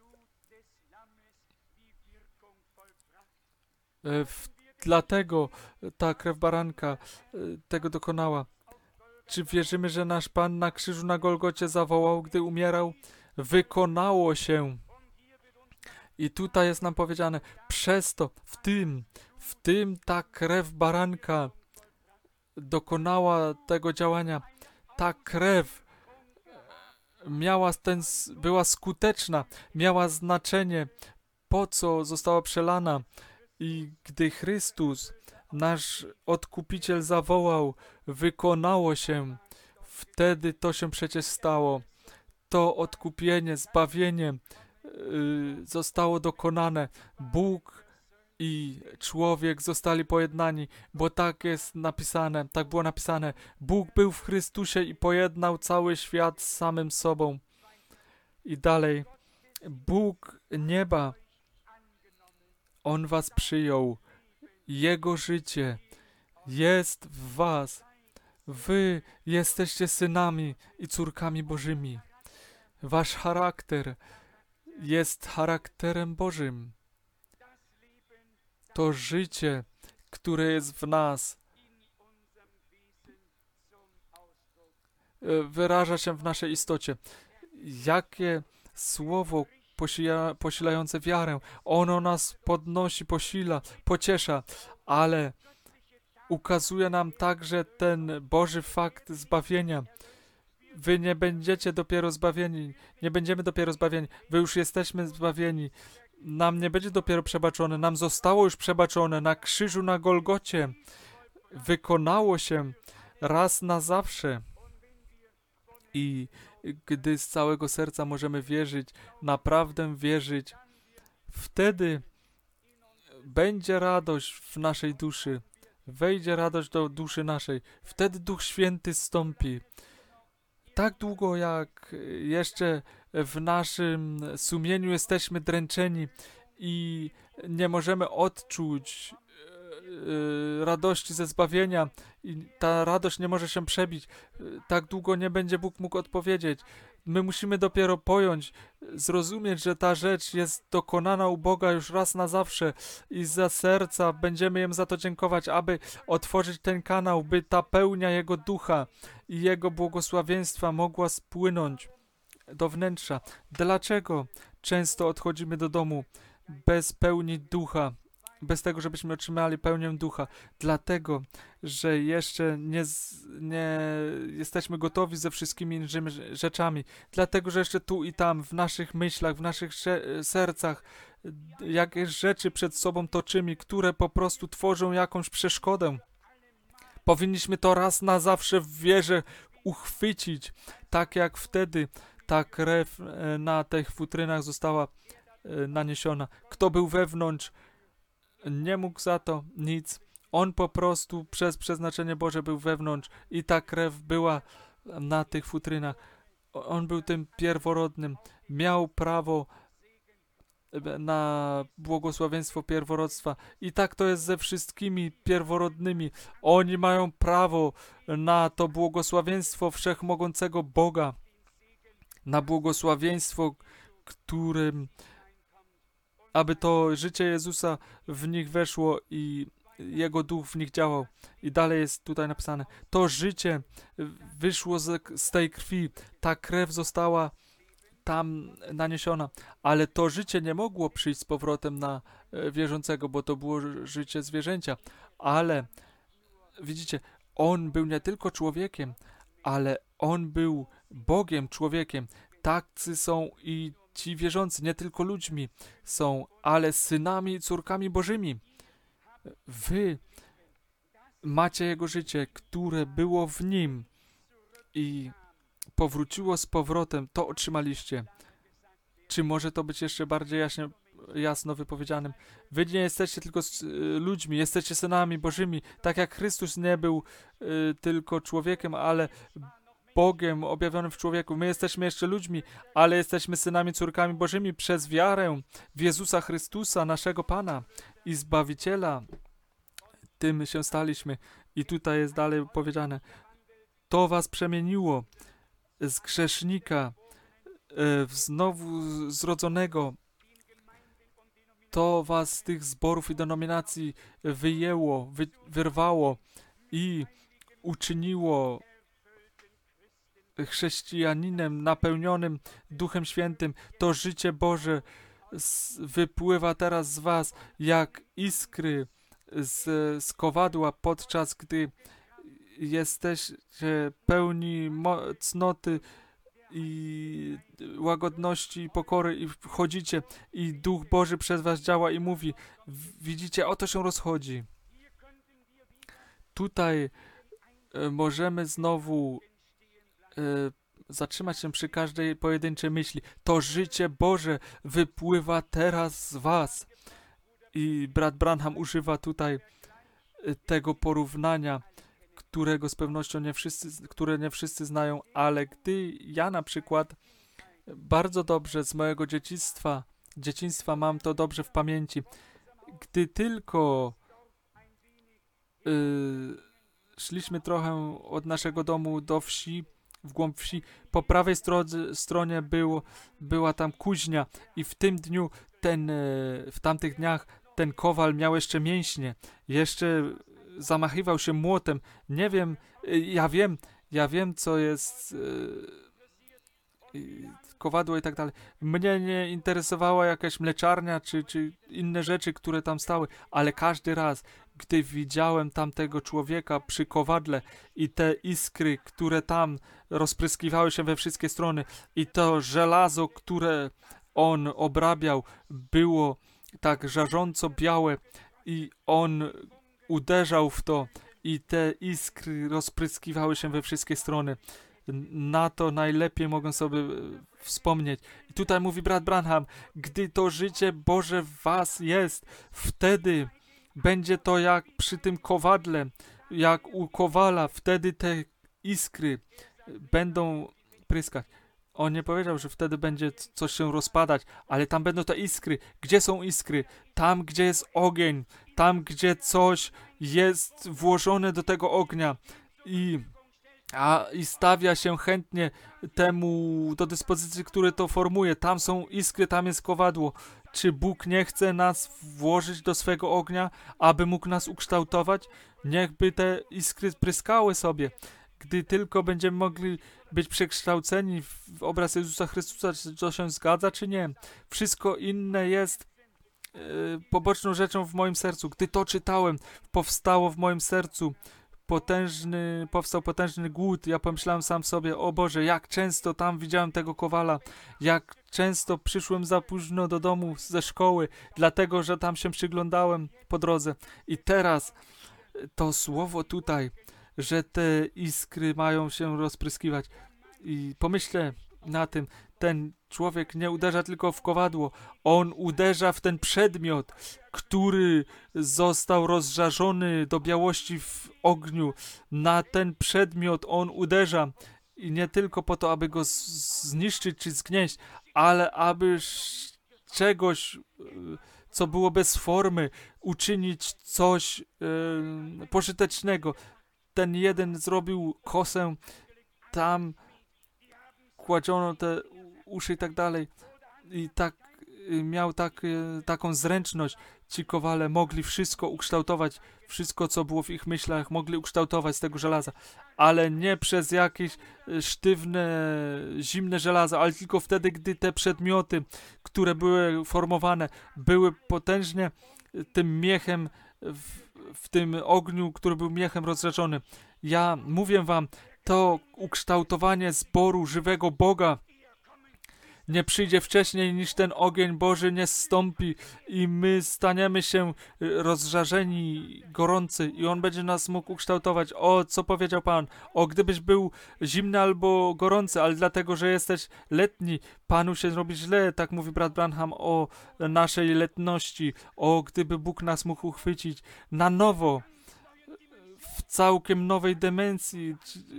W, dlatego ta krew baranka tego dokonała. Czy wierzymy, że nasz Pan na krzyżu na Golgocie zawołał, gdy umierał? Wykonało się. I tutaj jest nam powiedziane, przez to, w tym, w tym ta krew baranka dokonała tego działania. Ta krew miała ten, była skuteczna, miała znaczenie, po co została przelana. I gdy Chrystus, nasz Odkupiciel, zawołał, wykonało się, wtedy to się przecież stało. To odkupienie, zbawienie yy, zostało dokonane. Bóg i człowiek zostali pojednani, bo tak jest napisane, tak było napisane. Bóg był w Chrystusie i pojednał cały świat z samym sobą. I dalej, Bóg nieba, On was przyjął. Jego życie jest w was. Wy jesteście synami i córkami Bożymi. Wasz charakter jest charakterem Bożym. To życie, które jest w nas, wyraża się w naszej istocie. Jakie słowo posila, posilające wiarę. Ono nas podnosi, posila, pociesza, ale ukazuje nam także ten Boży fakt zbawienia. Wy nie będziecie dopiero zbawieni, nie będziemy dopiero zbawieni, wy już jesteśmy zbawieni. Nam nie będzie dopiero przebaczone, nam zostało już przebaczone na krzyżu na Golgocie. Wykonało się raz na zawsze. I gdy z całego serca możemy wierzyć, naprawdę wierzyć, wtedy będzie radość w naszej duszy, wejdzie radość do duszy naszej, wtedy Duch Święty zstąpi. Tak długo jak jeszcze w naszym sumieniu jesteśmy dręczeni i nie możemy odczuć yy, radości ze zbawienia i ta radość nie może się przebić, tak długo nie będzie Bóg mógł odpowiedzieć. My musimy dopiero pojąć, zrozumieć, że ta rzecz jest dokonana u Boga już raz na zawsze i za serca będziemy Jemu za to dziękować, aby otworzyć ten kanał, by ta pełnia Jego Ducha i Jego błogosławieństwa mogła spłynąć do wnętrza. Dlaczego często odchodzimy do domu bez pełni Ducha, bez tego, żebyśmy otrzymali pełnię Ducha? Dlatego, że jeszcze nie, nie jesteśmy gotowi ze wszystkimi innymi rzeczami. Dlatego, że jeszcze tu i tam, w naszych myślach, w naszych sercach, jakieś rzeczy przed sobą toczymy, które po prostu tworzą jakąś przeszkodę. Powinniśmy to raz na zawsze w wierze uchwycić, tak jak wtedy ta krew na tych futrynach została naniesiona. Kto był wewnątrz, nie mógł za to nic. On po prostu przez przeznaczenie Boże był wewnątrz i ta krew była na tych futrynach. On był tym pierworodnym. Miał prawo na błogosławieństwo pierworodstwa. I tak to jest ze wszystkimi pierworodnymi. Oni mają prawo na to błogosławieństwo wszechmogącego Boga. Na błogosławieństwo, którym aby to życie Jezusa w nich weszło i Jego duch w nich działał. I dalej jest tutaj napisane, to życie wyszło z, z tej krwi, ta krew została tam naniesiona, ale to życie nie mogło przyjść z powrotem na e, wierzącego, bo to było życie zwierzęcia, ale widzicie, on był nie tylko człowiekiem, ale on był Bogiem, człowiekiem. Tacy są i ci wierzący, nie tylko ludźmi są, ale synami i córkami Bożymi. Wy macie Jego życie, które było w Nim i powróciło z powrotem, to otrzymaliście. Czy może to być jeszcze bardziej jaśnie, jasno wypowiedzianym? Wy nie jesteście tylko y, ludźmi, jesteście synami Bożymi, tak jak Chrystus nie był y, tylko człowiekiem, ale Bogiem objawionym w człowieku. My jesteśmy jeszcze ludźmi, ale jesteśmy synami, córkami Bożymi przez wiarę w Jezusa Chrystusa, naszego Pana i Zbawiciela. Tym się staliśmy. I tutaj jest dalej powiedziane, to was przemieniło z grzesznika w znowu zrodzonego. To was z tych zborów i denominacji wyjęło, wy, wyrwało i uczyniło chrześcijaninem napełnionym Duchem Świętym. To życie Boże z, wypływa teraz z was jak iskry z, z kowadła, podczas gdy jesteście pełni mo- cnoty i łagodności i pokory i wchodzicie i Duch Boży przez was działa i mówi, widzicie, o to się rozchodzi. Tutaj e, możemy znowu e, zatrzymać się przy każdej pojedynczej myśli. To życie Boże wypływa teraz z was. I brat Branham używa tutaj e, tego porównania, którego z pewnością nie wszyscy, które nie wszyscy znają, ale gdy ja na przykład bardzo dobrze z mojego dzieciństwa, dzieciństwa mam to dobrze w pamięci, gdy tylko yy, szliśmy trochę od naszego domu do wsi, w głąb wsi, po prawej strodze, stronie było, była tam kuźnia i w tym dniu, ten, yy, w tamtych dniach ten kowal miał jeszcze mięśnie, jeszcze zamachywał się młotem. Nie wiem, ja wiem, ja wiem, co jest yy, kowadło i tak dalej. Mnie nie interesowała jakaś mleczarnia, czy, czy inne rzeczy, które tam stały, ale każdy raz, gdy widziałem tamtego człowieka przy kowadle i te iskry, które tam rozpryskiwały się we wszystkie strony i to żelazo, które on obrabiał, było tak żarząco białe i on uderzał w to i te iskry rozpryskiwały się we wszystkie strony. Na to najlepiej mogę sobie wspomnieć. I tutaj mówi brat Branham, gdy to życie Boże w was jest, wtedy będzie to jak przy tym kowadle, jak u kowala, wtedy te iskry będą pryskać. On nie powiedział, że wtedy będzie coś się rozpadać, ale tam będą te iskry. Gdzie są iskry? Tam, gdzie jest ogień. Tam, gdzie coś jest włożone do tego ognia i, a, i stawia się chętnie temu do dyspozycji, który to formuje. Tam są iskry, tam jest kowadło. Czy Bóg nie chce nas włożyć do swego ognia, aby mógł nas ukształtować? Niechby te iskry pryskały sobie. Gdy tylko będziemy mogli być przekształceni w obraz Jezusa Chrystusa, czy to się zgadza, czy nie. Wszystko inne jest yy, poboczną rzeczą w moim sercu. Gdy to czytałem, powstało w moim sercu potężny, powstał potężny głód. Ja pomyślałem sam sobie, o Boże, jak często tam widziałem tego kowala, jak często przyszłem za późno do domu ze szkoły, dlatego, że tam się przyglądałem po drodze. I teraz to słowo tutaj, że te iskry mają się rozpryskiwać. I pomyślę na tym, ten człowiek nie uderza tylko w kowadło, on uderza w ten przedmiot, który został rozżarzony do białości w ogniu. Na ten przedmiot on uderza i nie tylko po to, aby go z- zniszczyć czy zgnieść, ale aby czegoś, co było bez formy, uczynić coś yy, pożytecznego. Ten jeden zrobił kosę, tam kładziono te uszy i tak dalej. I tak miał tak, taką zręczność. Ci kowale mogli wszystko ukształtować, wszystko, co było w ich myślach, mogli ukształtować z tego żelaza, ale nie przez jakieś sztywne, zimne żelazo, ale tylko wtedy, gdy te przedmioty, które były formowane, były potężnie tym miechem, w, w tym ogniu, który był miechem rozżarzony. Ja mówię wam, to ukształtowanie zboru żywego Boga nie przyjdzie wcześniej, niż ten ogień Boży nie zstąpi i my staniemy się rozżarzeni, gorący i On będzie nas mógł ukształtować. O, co powiedział Pan? O, gdybyś był zimny albo gorący, ale dlatego, że jesteś letni, Panu się zrobi źle, tak mówi brat Branham o naszej letności. O, gdyby Bóg nas mógł uchwycić na nowo, w całkiem nowej dimensji,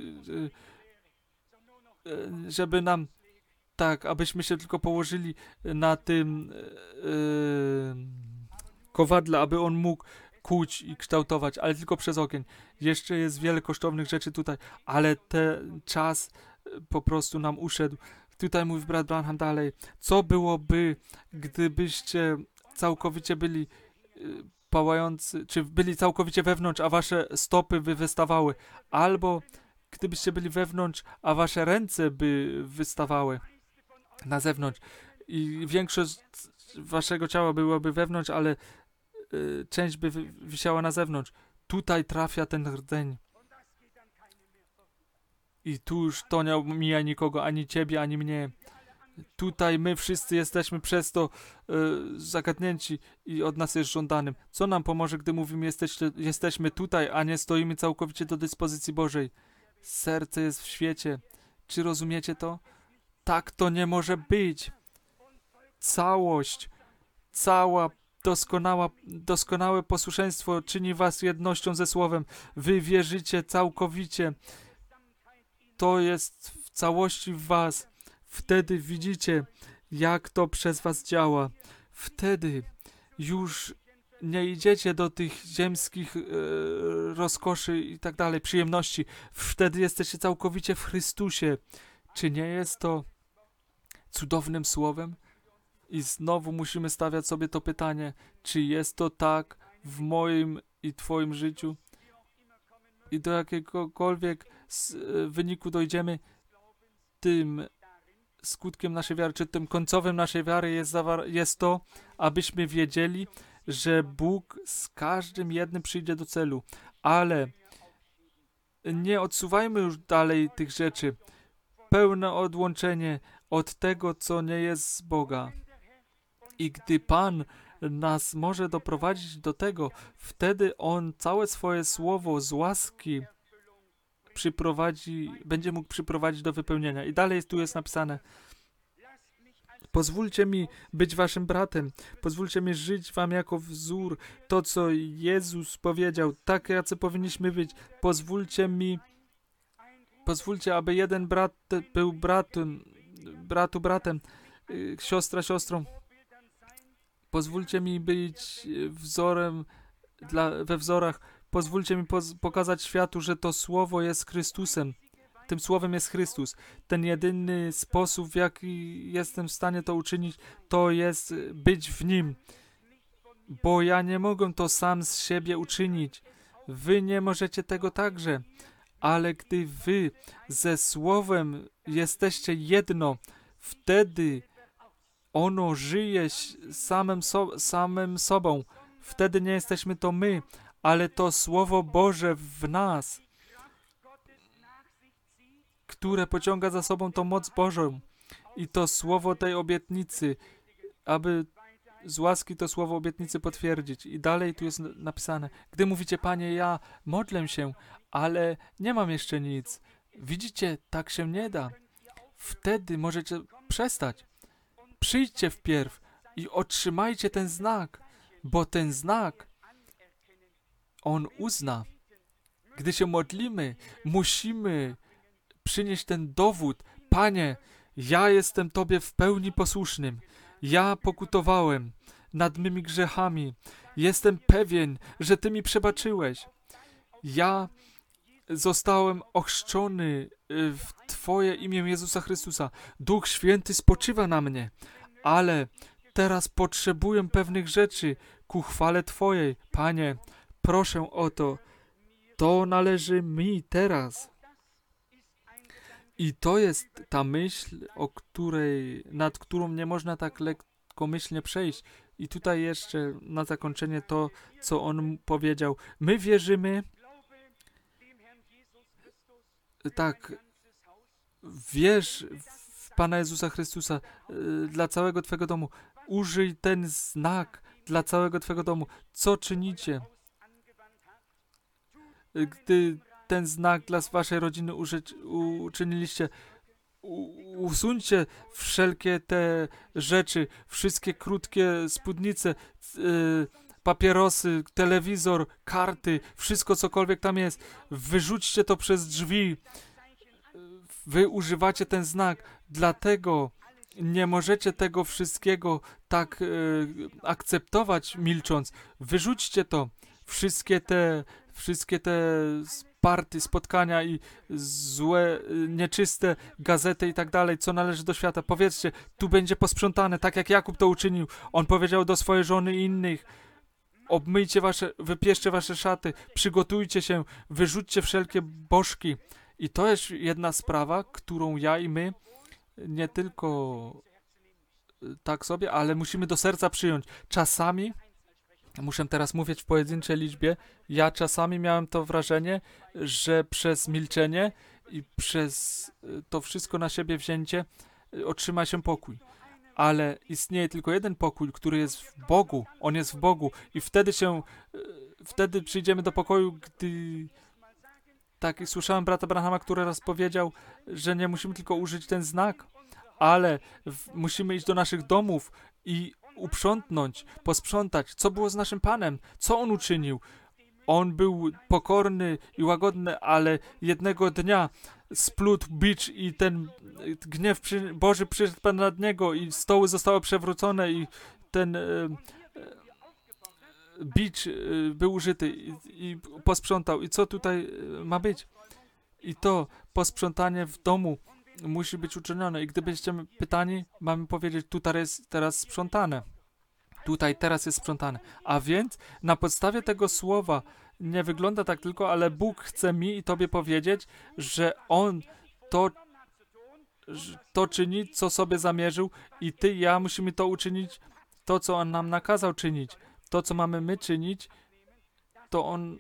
żeby nam tak, abyśmy się tylko położyli na tym yy, kowadle, aby on mógł kuć i kształtować, ale tylko przez ogień. Jeszcze jest wiele kosztownych rzeczy tutaj, ale ten czas po prostu nam uszedł. Tutaj mówi brat Branham dalej, co byłoby, gdybyście całkowicie byli yy, pałający, czy byli całkowicie wewnątrz, a wasze stopy by wystawały, albo gdybyście byli wewnątrz, a wasze ręce by wystawały na zewnątrz i większość waszego ciała byłaby wewnątrz, ale y, część by wy, wisiała na zewnątrz. Tutaj trafia ten rdzeń. I tu już to nie mija nikogo, ani ciebie, ani mnie. Tutaj my wszyscy jesteśmy przez to y, zagadnięci i od nas jest żądanym. Co nam pomoże, gdy mówimy, jesteście, jesteśmy tutaj, a nie stoimy całkowicie do dyspozycji Bożej? Serce jest w świecie. Czy rozumiecie to? Tak to nie może być. Całość, cała doskonała, doskonałe posłuszeństwo czyni was jednością ze Słowem. Wy wierzycie całkowicie. To jest w całości w was. Wtedy widzicie, jak to przez was działa. Wtedy już nie idziecie do tych ziemskich e, rozkoszy i tak dalej, przyjemności. Wtedy jesteście całkowicie w Chrystusie. Czy nie jest to cudownym słowem? I znowu musimy stawiać sobie to pytanie, czy jest to tak w moim i twoim życiu? I do jakiegokolwiek z, e, wyniku dojdziemy, tym skutkiem naszej wiary, czy tym końcowym naszej wiary jest, zawar- jest to, abyśmy wiedzieli, że Bóg z każdym jednym przyjdzie do celu. Ale nie odsuwajmy już dalej tych rzeczy. Pełne odłączenie od tego, co nie jest z Boga. I gdy Pan nas może doprowadzić do tego, wtedy On całe swoje słowo z łaski przyprowadzi, będzie mógł przyprowadzić do wypełnienia. I dalej tu jest napisane: pozwólcie mi być waszym bratem, pozwólcie mi żyć wam jako wzór, to co Jezus powiedział, tak jacy powinniśmy być. Pozwólcie mi, pozwólcie, aby jeden brat był bratem, bratu bratem, siostra siostrą. Pozwólcie mi być wzorem dla, we wzorach. Pozwólcie mi poz- pokazać światu, że to Słowo jest Chrystusem. Tym Słowem jest Chrystus. Ten jedyny sposób, w jaki jestem w stanie to uczynić, to jest być w Nim. Bo ja nie mogę to sam z siebie uczynić. Wy nie możecie tego także. Ale gdy wy ze Słowem jesteście jedno, wtedy ono żyje samym, so- samym sobą. Wtedy nie jesteśmy to my, ale to Słowo Boże w nas, które pociąga za sobą tą moc Bożą i to słowo tej obietnicy, aby z łaski to słowo obietnicy potwierdzić. I dalej tu jest napisane, gdy mówicie, Panie, ja modlę się, ale nie mam jeszcze nic. Widzicie, tak się nie da. Wtedy możecie przestać. Przyjdźcie wpierw i otrzymajcie ten znak, bo ten znak On uzna. Gdy się modlimy, musimy przynieść ten dowód. Panie, ja jestem Tobie w pełni posłusznym. Ja pokutowałem nad mymi grzechami. Jestem pewien, że Ty mi przebaczyłeś. Ja zostałem ochrzczony w Twoje imię Jezusa Chrystusa. Duch Święty spoczywa na mnie, ale teraz potrzebuję pewnych rzeczy ku chwale Twojej. Panie, proszę o to. To należy mi teraz. I to jest ta myśl, o której, nad którą nie można tak lekkomyślnie przejść. I tutaj jeszcze na zakończenie to, co on powiedział. My wierzymy, tak, wierz w Pana Jezusa Chrystusa y, dla całego Twego domu. Użyj ten znak dla całego Twego domu. Co czynicie? Gdy ten znak dla waszej rodziny użyć, uczyniliście, u, usuńcie wszelkie te rzeczy, wszystkie krótkie spódnice, y, papierosy, telewizor, karty, wszystko cokolwiek tam jest. Wyrzućcie to przez drzwi. Wy używacie ten znak, dlatego nie możecie tego wszystkiego tak y, akceptować milcząc. Wyrzućcie to. Wszystkie te, wszystkie te party, spotkania i złe, nieczyste gazety i tak dalej, co należy do świata. Powiedzcie, tu będzie posprzątane, tak jak Jakub to uczynił. On powiedział do swojej żony i innych: obmyjcie wasze, wypieszcie wasze szaty, przygotujcie się, wyrzućcie wszelkie bożki. I to jest jedna sprawa, którą ja i my nie tylko tak sobie, ale musimy do serca przyjąć. Czasami, muszę teraz mówić w pojedynczej liczbie, ja czasami miałem to wrażenie, że przez milczenie i przez to wszystko na siebie wzięcie otrzyma się pokój. Ale istnieje tylko jeden pokój, który jest w Bogu. On jest w Bogu i wtedy się, wtedy przyjdziemy do pokoju, gdy... Tak, i słyszałem brata Branhama, który raz powiedział, że nie musimy tylko użyć ten znak, ale w, musimy iść do naszych domów i uprzątnąć, posprzątać, co było z naszym Panem, co On uczynił. On był pokorny i łagodny, ale jednego dnia splótł bicz i ten gniew przy, Boży przyszedł nad niego i stoły zostały przewrócone i ten e, e, bicz e, był użyty i, i posprzątał. I co tutaj e, ma być? I to posprzątanie w domu musi być uczynione. I gdybyście pytani, mamy powiedzieć, tutaj jest teraz sprzątane. Tutaj teraz jest sprzątane. A więc na podstawie tego słowa nie wygląda tak tylko, ale Bóg chce mi i tobie powiedzieć, że On to, to czyni, co sobie zamierzył i ty i ja musimy to uczynić, to, co On nam nakazał czynić. To, co mamy my czynić, to On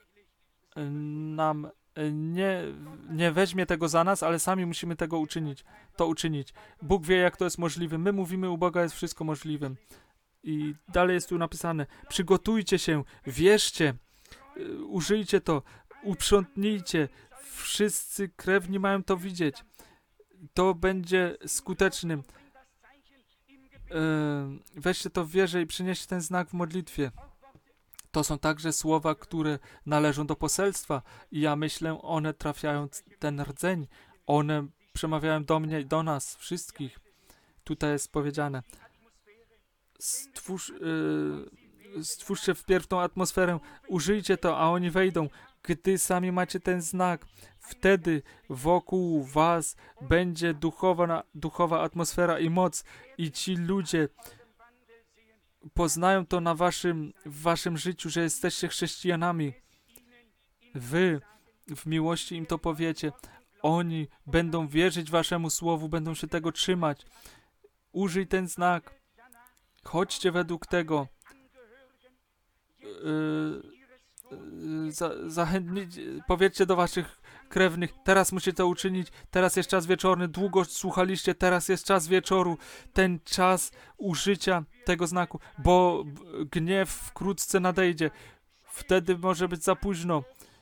nam nie, nie weźmie tego za nas, ale sami musimy tego uczynić, to uczynić. Bóg wie, jak to jest możliwe. My mówimy, u Boga jest wszystko możliwe. I dalej jest tu napisane: przygotujcie się, wierzcie, yy, użyjcie to, uprzątnijcie. Wszyscy krewni mają to widzieć. To będzie skutecznym. Yy, weźcie to w wierze i przynieście ten znak w modlitwie. To są także słowa, które należą do poselstwa i ja myślę, one trafiają ten rdzeń. One przemawiają do mnie i do nas wszystkich. Tutaj jest powiedziane: Stwórz, yy, stwórzcie wpierw tą atmosferę, użyjcie to, a oni wejdą. Gdy sami macie ten znak, wtedy wokół was będzie duchowa, duchowa atmosfera i moc i ci ludzie poznają to na waszym, w waszym życiu, że jesteście chrześcijanami. Wy w miłości im to powiecie. Oni będą wierzyć waszemu słowu, będą się tego trzymać. Użyj ten znak. Chodźcie według tego. Yy, yy, za, zachętnijcie, powiedzcie do waszych krewnych: teraz musicie to uczynić, teraz jest czas wieczorny, długo słuchaliście, teraz jest czas wieczoru, ten czas użycia tego znaku, bo gniew wkrótce nadejdzie, wtedy może być za późno.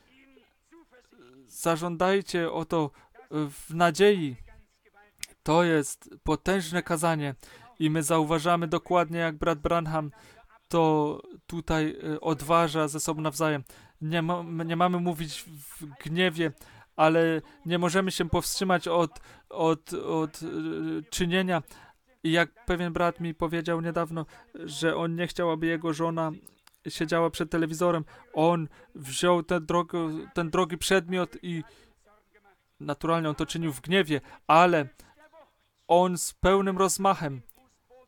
Zażądajcie o to w nadziei. To jest potężne kazanie i my zauważamy dokładnie, jak brat Branham to tutaj odważa ze sobą nawzajem. Nie, ma, nie mamy mówić w gniewie, ale nie możemy się powstrzymać od, od, od yy, czynienia. I jak pewien brat mi powiedział niedawno, że on nie chciał, aby jego żona siedziała przed telewizorem. On wziął ten, drogi, ten drogi przedmiot i naturalnie on to czynił w gniewie, ale on z pełnym rozmachem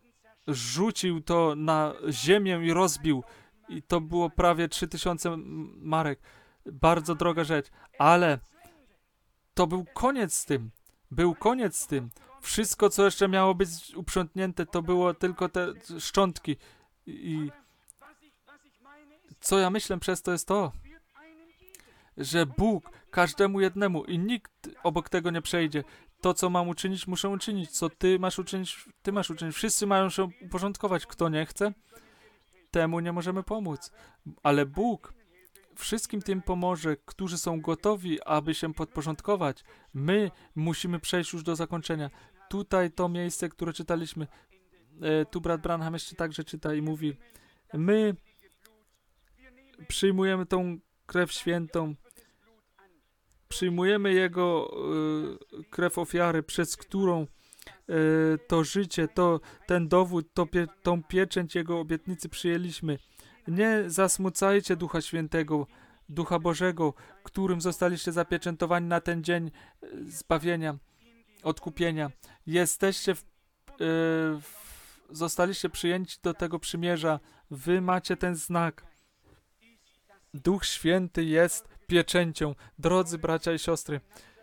rzucił to na ziemię i rozbił. I to było prawie trzy tysiące marek. Bardzo droga rzecz. Ale to był koniec z tym. Był koniec z tym. Wszystko, co jeszcze miało być uprzątnięte, to było tylko te szczątki. I co ja myślę przez to jest to, że Bóg każdemu jednemu i nikt obok tego nie przejdzie. To, co mam uczynić, muszę uczynić. Co ty masz uczynić, ty masz uczynić. Wszyscy mają się uporządkować. Kto nie chce, temu nie możemy pomóc. Ale Bóg wszystkim tym pomoże, którzy są gotowi, aby się podporządkować. My musimy przejść już do zakończenia. Tutaj to miejsce, które czytaliśmy, e, tu brat Branham jeszcze także czyta i mówi, my przyjmujemy tą krew świętą, przyjmujemy Jego e, krew ofiary, przez którą e, to życie, to ten dowód, to pie, tą pieczęć Jego obietnicy przyjęliśmy. Nie zasmucajcie Ducha Świętego, Ducha Bożego, którym zostaliście zapieczętowani na ten dzień zbawienia, odkupienia. Jesteście, w, e, w, zostaliście przyjęci do tego przymierza. Wy macie ten znak. Duch Święty jest pieczęcią. Drodzy bracia i siostry,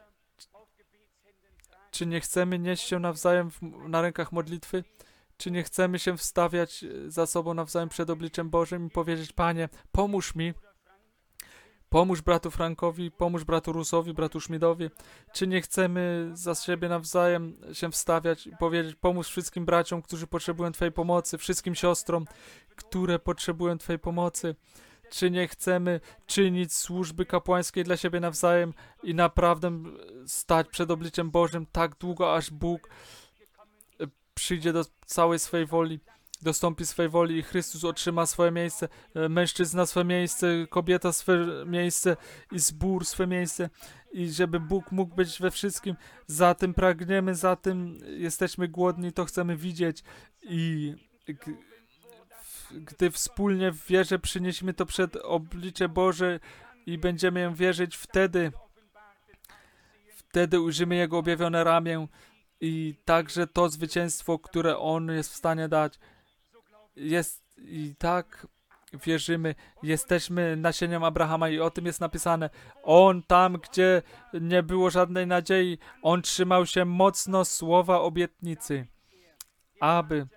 czy nie chcemy nieść się nawzajem w, na rękach modlitwy? Czy nie chcemy się wstawiać za sobą nawzajem przed obliczem Bożym i powiedzieć, Panie, pomóż mi, pomóż bratu Frankowi, pomóż bratu Rusowi, bratu Schmidowi. Czy nie chcemy za siebie nawzajem się wstawiać i powiedzieć, pomóż wszystkim braciom, którzy potrzebują Twojej pomocy, wszystkim siostrom, które potrzebują Twojej pomocy. Czy nie chcemy czynić służby kapłańskiej dla siebie nawzajem i naprawdę stać przed obliczem Bożym tak długo, aż Bóg przyjdzie do całej swojej woli, dostąpi swojej woli i Chrystus otrzyma swoje miejsce, mężczyzna swoje miejsce, kobieta swoje miejsce i zbór swoje miejsce i żeby Bóg mógł być we wszystkim. Za tym pragniemy, za tym jesteśmy głodni, to chcemy widzieć i g- gdy wspólnie w wierze przynieśmy to przed oblicze Boże i będziemy ją wierzyć, wtedy wtedy ujrzymy Jego objawione ramię i także to zwycięstwo, które On jest w stanie dać. Jest i tak wierzymy, jesteśmy nasieniem Abrahama i o tym jest napisane. On tam, gdzie nie było żadnej nadziei, On trzymał się mocno słowa obietnicy, aby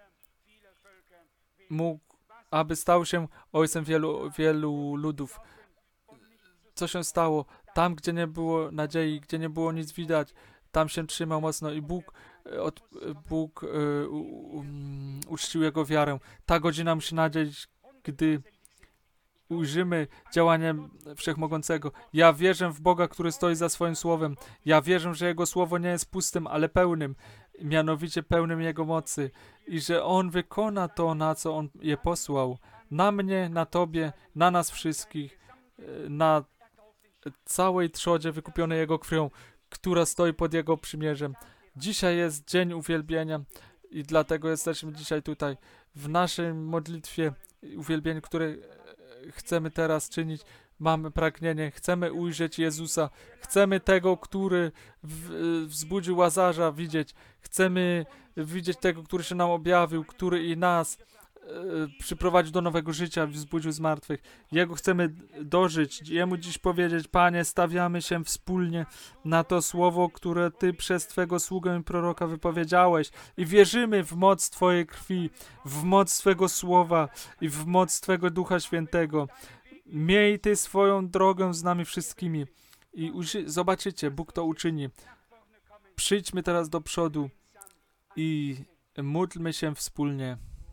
mógł, aby stał się ojcem wielu, wielu ludów. Co się stało? Tam, gdzie nie było nadziei, gdzie nie było nic widać, tam się trzymał mocno i Bóg, od, Bóg uh, um, uczcił Jego wiarę. Ta godzina musi nadzieć, gdy ujrzymy działanie Wszechmogącego. Ja wierzę w Boga, który stoi za swoim słowem. Ja wierzę, że Jego słowo nie jest pustym, ale pełnym, mianowicie pełnym Jego mocy i że On wykona to, na co On je posłał. Na mnie, na Tobie, na nas wszystkich, na całej trzodzie wykupionej Jego krwią, która stoi pod Jego przymierzem. Dzisiaj jest dzień uwielbienia i dlatego jesteśmy dzisiaj tutaj w naszej modlitwie uwielbieniu, które chcemy teraz czynić. Mamy pragnienie, chcemy ujrzeć Jezusa, chcemy tego, który w, wzbudził Łazarza, widzieć. Chcemy widzieć tego, który się nam objawił, który i nas przyprowadził do nowego życia, wzbudził z martwych. Jego chcemy dożyć, Jemu dziś powiedzieć, Panie, stawiamy się wspólnie na to słowo, które Ty przez Twego sługę i proroka wypowiedziałeś i wierzymy w moc Twojej krwi, w moc Twego słowa i w moc Twego Ducha Świętego. Miej Ty swoją drogę z nami wszystkimi i uży- zobaczycie, Bóg to uczyni. Przyjdźmy teraz do przodu i módlmy się wspólnie.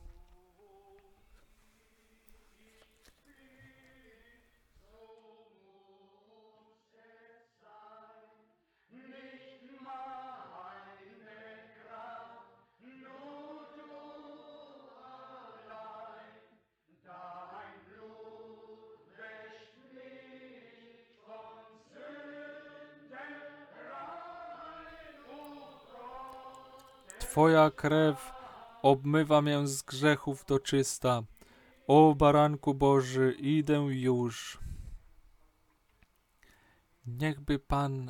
Twoja krew obmywa mię z grzechów do czysta. O Baranku Boży, idę już. Niechby Pan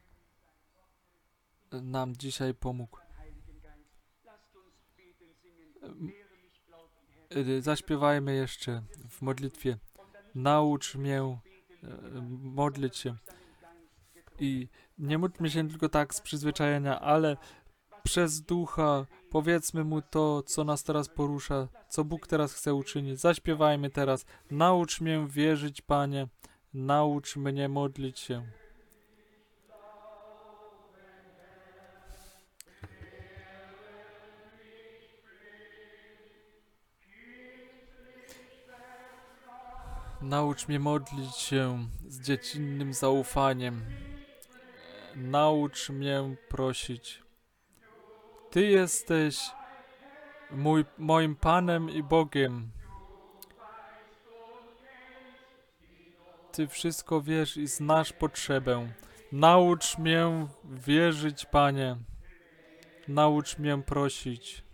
nam dzisiaj pomógł. y, zaśpiewajmy jeszcze w modlitwie. Naucz mnie y, modlić się. I nie módlmy się tylko tak z przyzwyczajenia, ale przez ducha powiedzmy mu to, co nas teraz porusza, co Bóg teraz chce uczynić. Zaśpiewajmy teraz. Naucz mnie wierzyć, Panie. Naucz mnie modlić się. Naucz mnie modlić się z dziecinnym zaufaniem. Naucz mnie prosić. Ty jesteś mój, moim Panem i Bogiem. Ty wszystko wiesz i znasz potrzebę. Naucz mnie wierzyć, Panie. Naucz mnie prosić.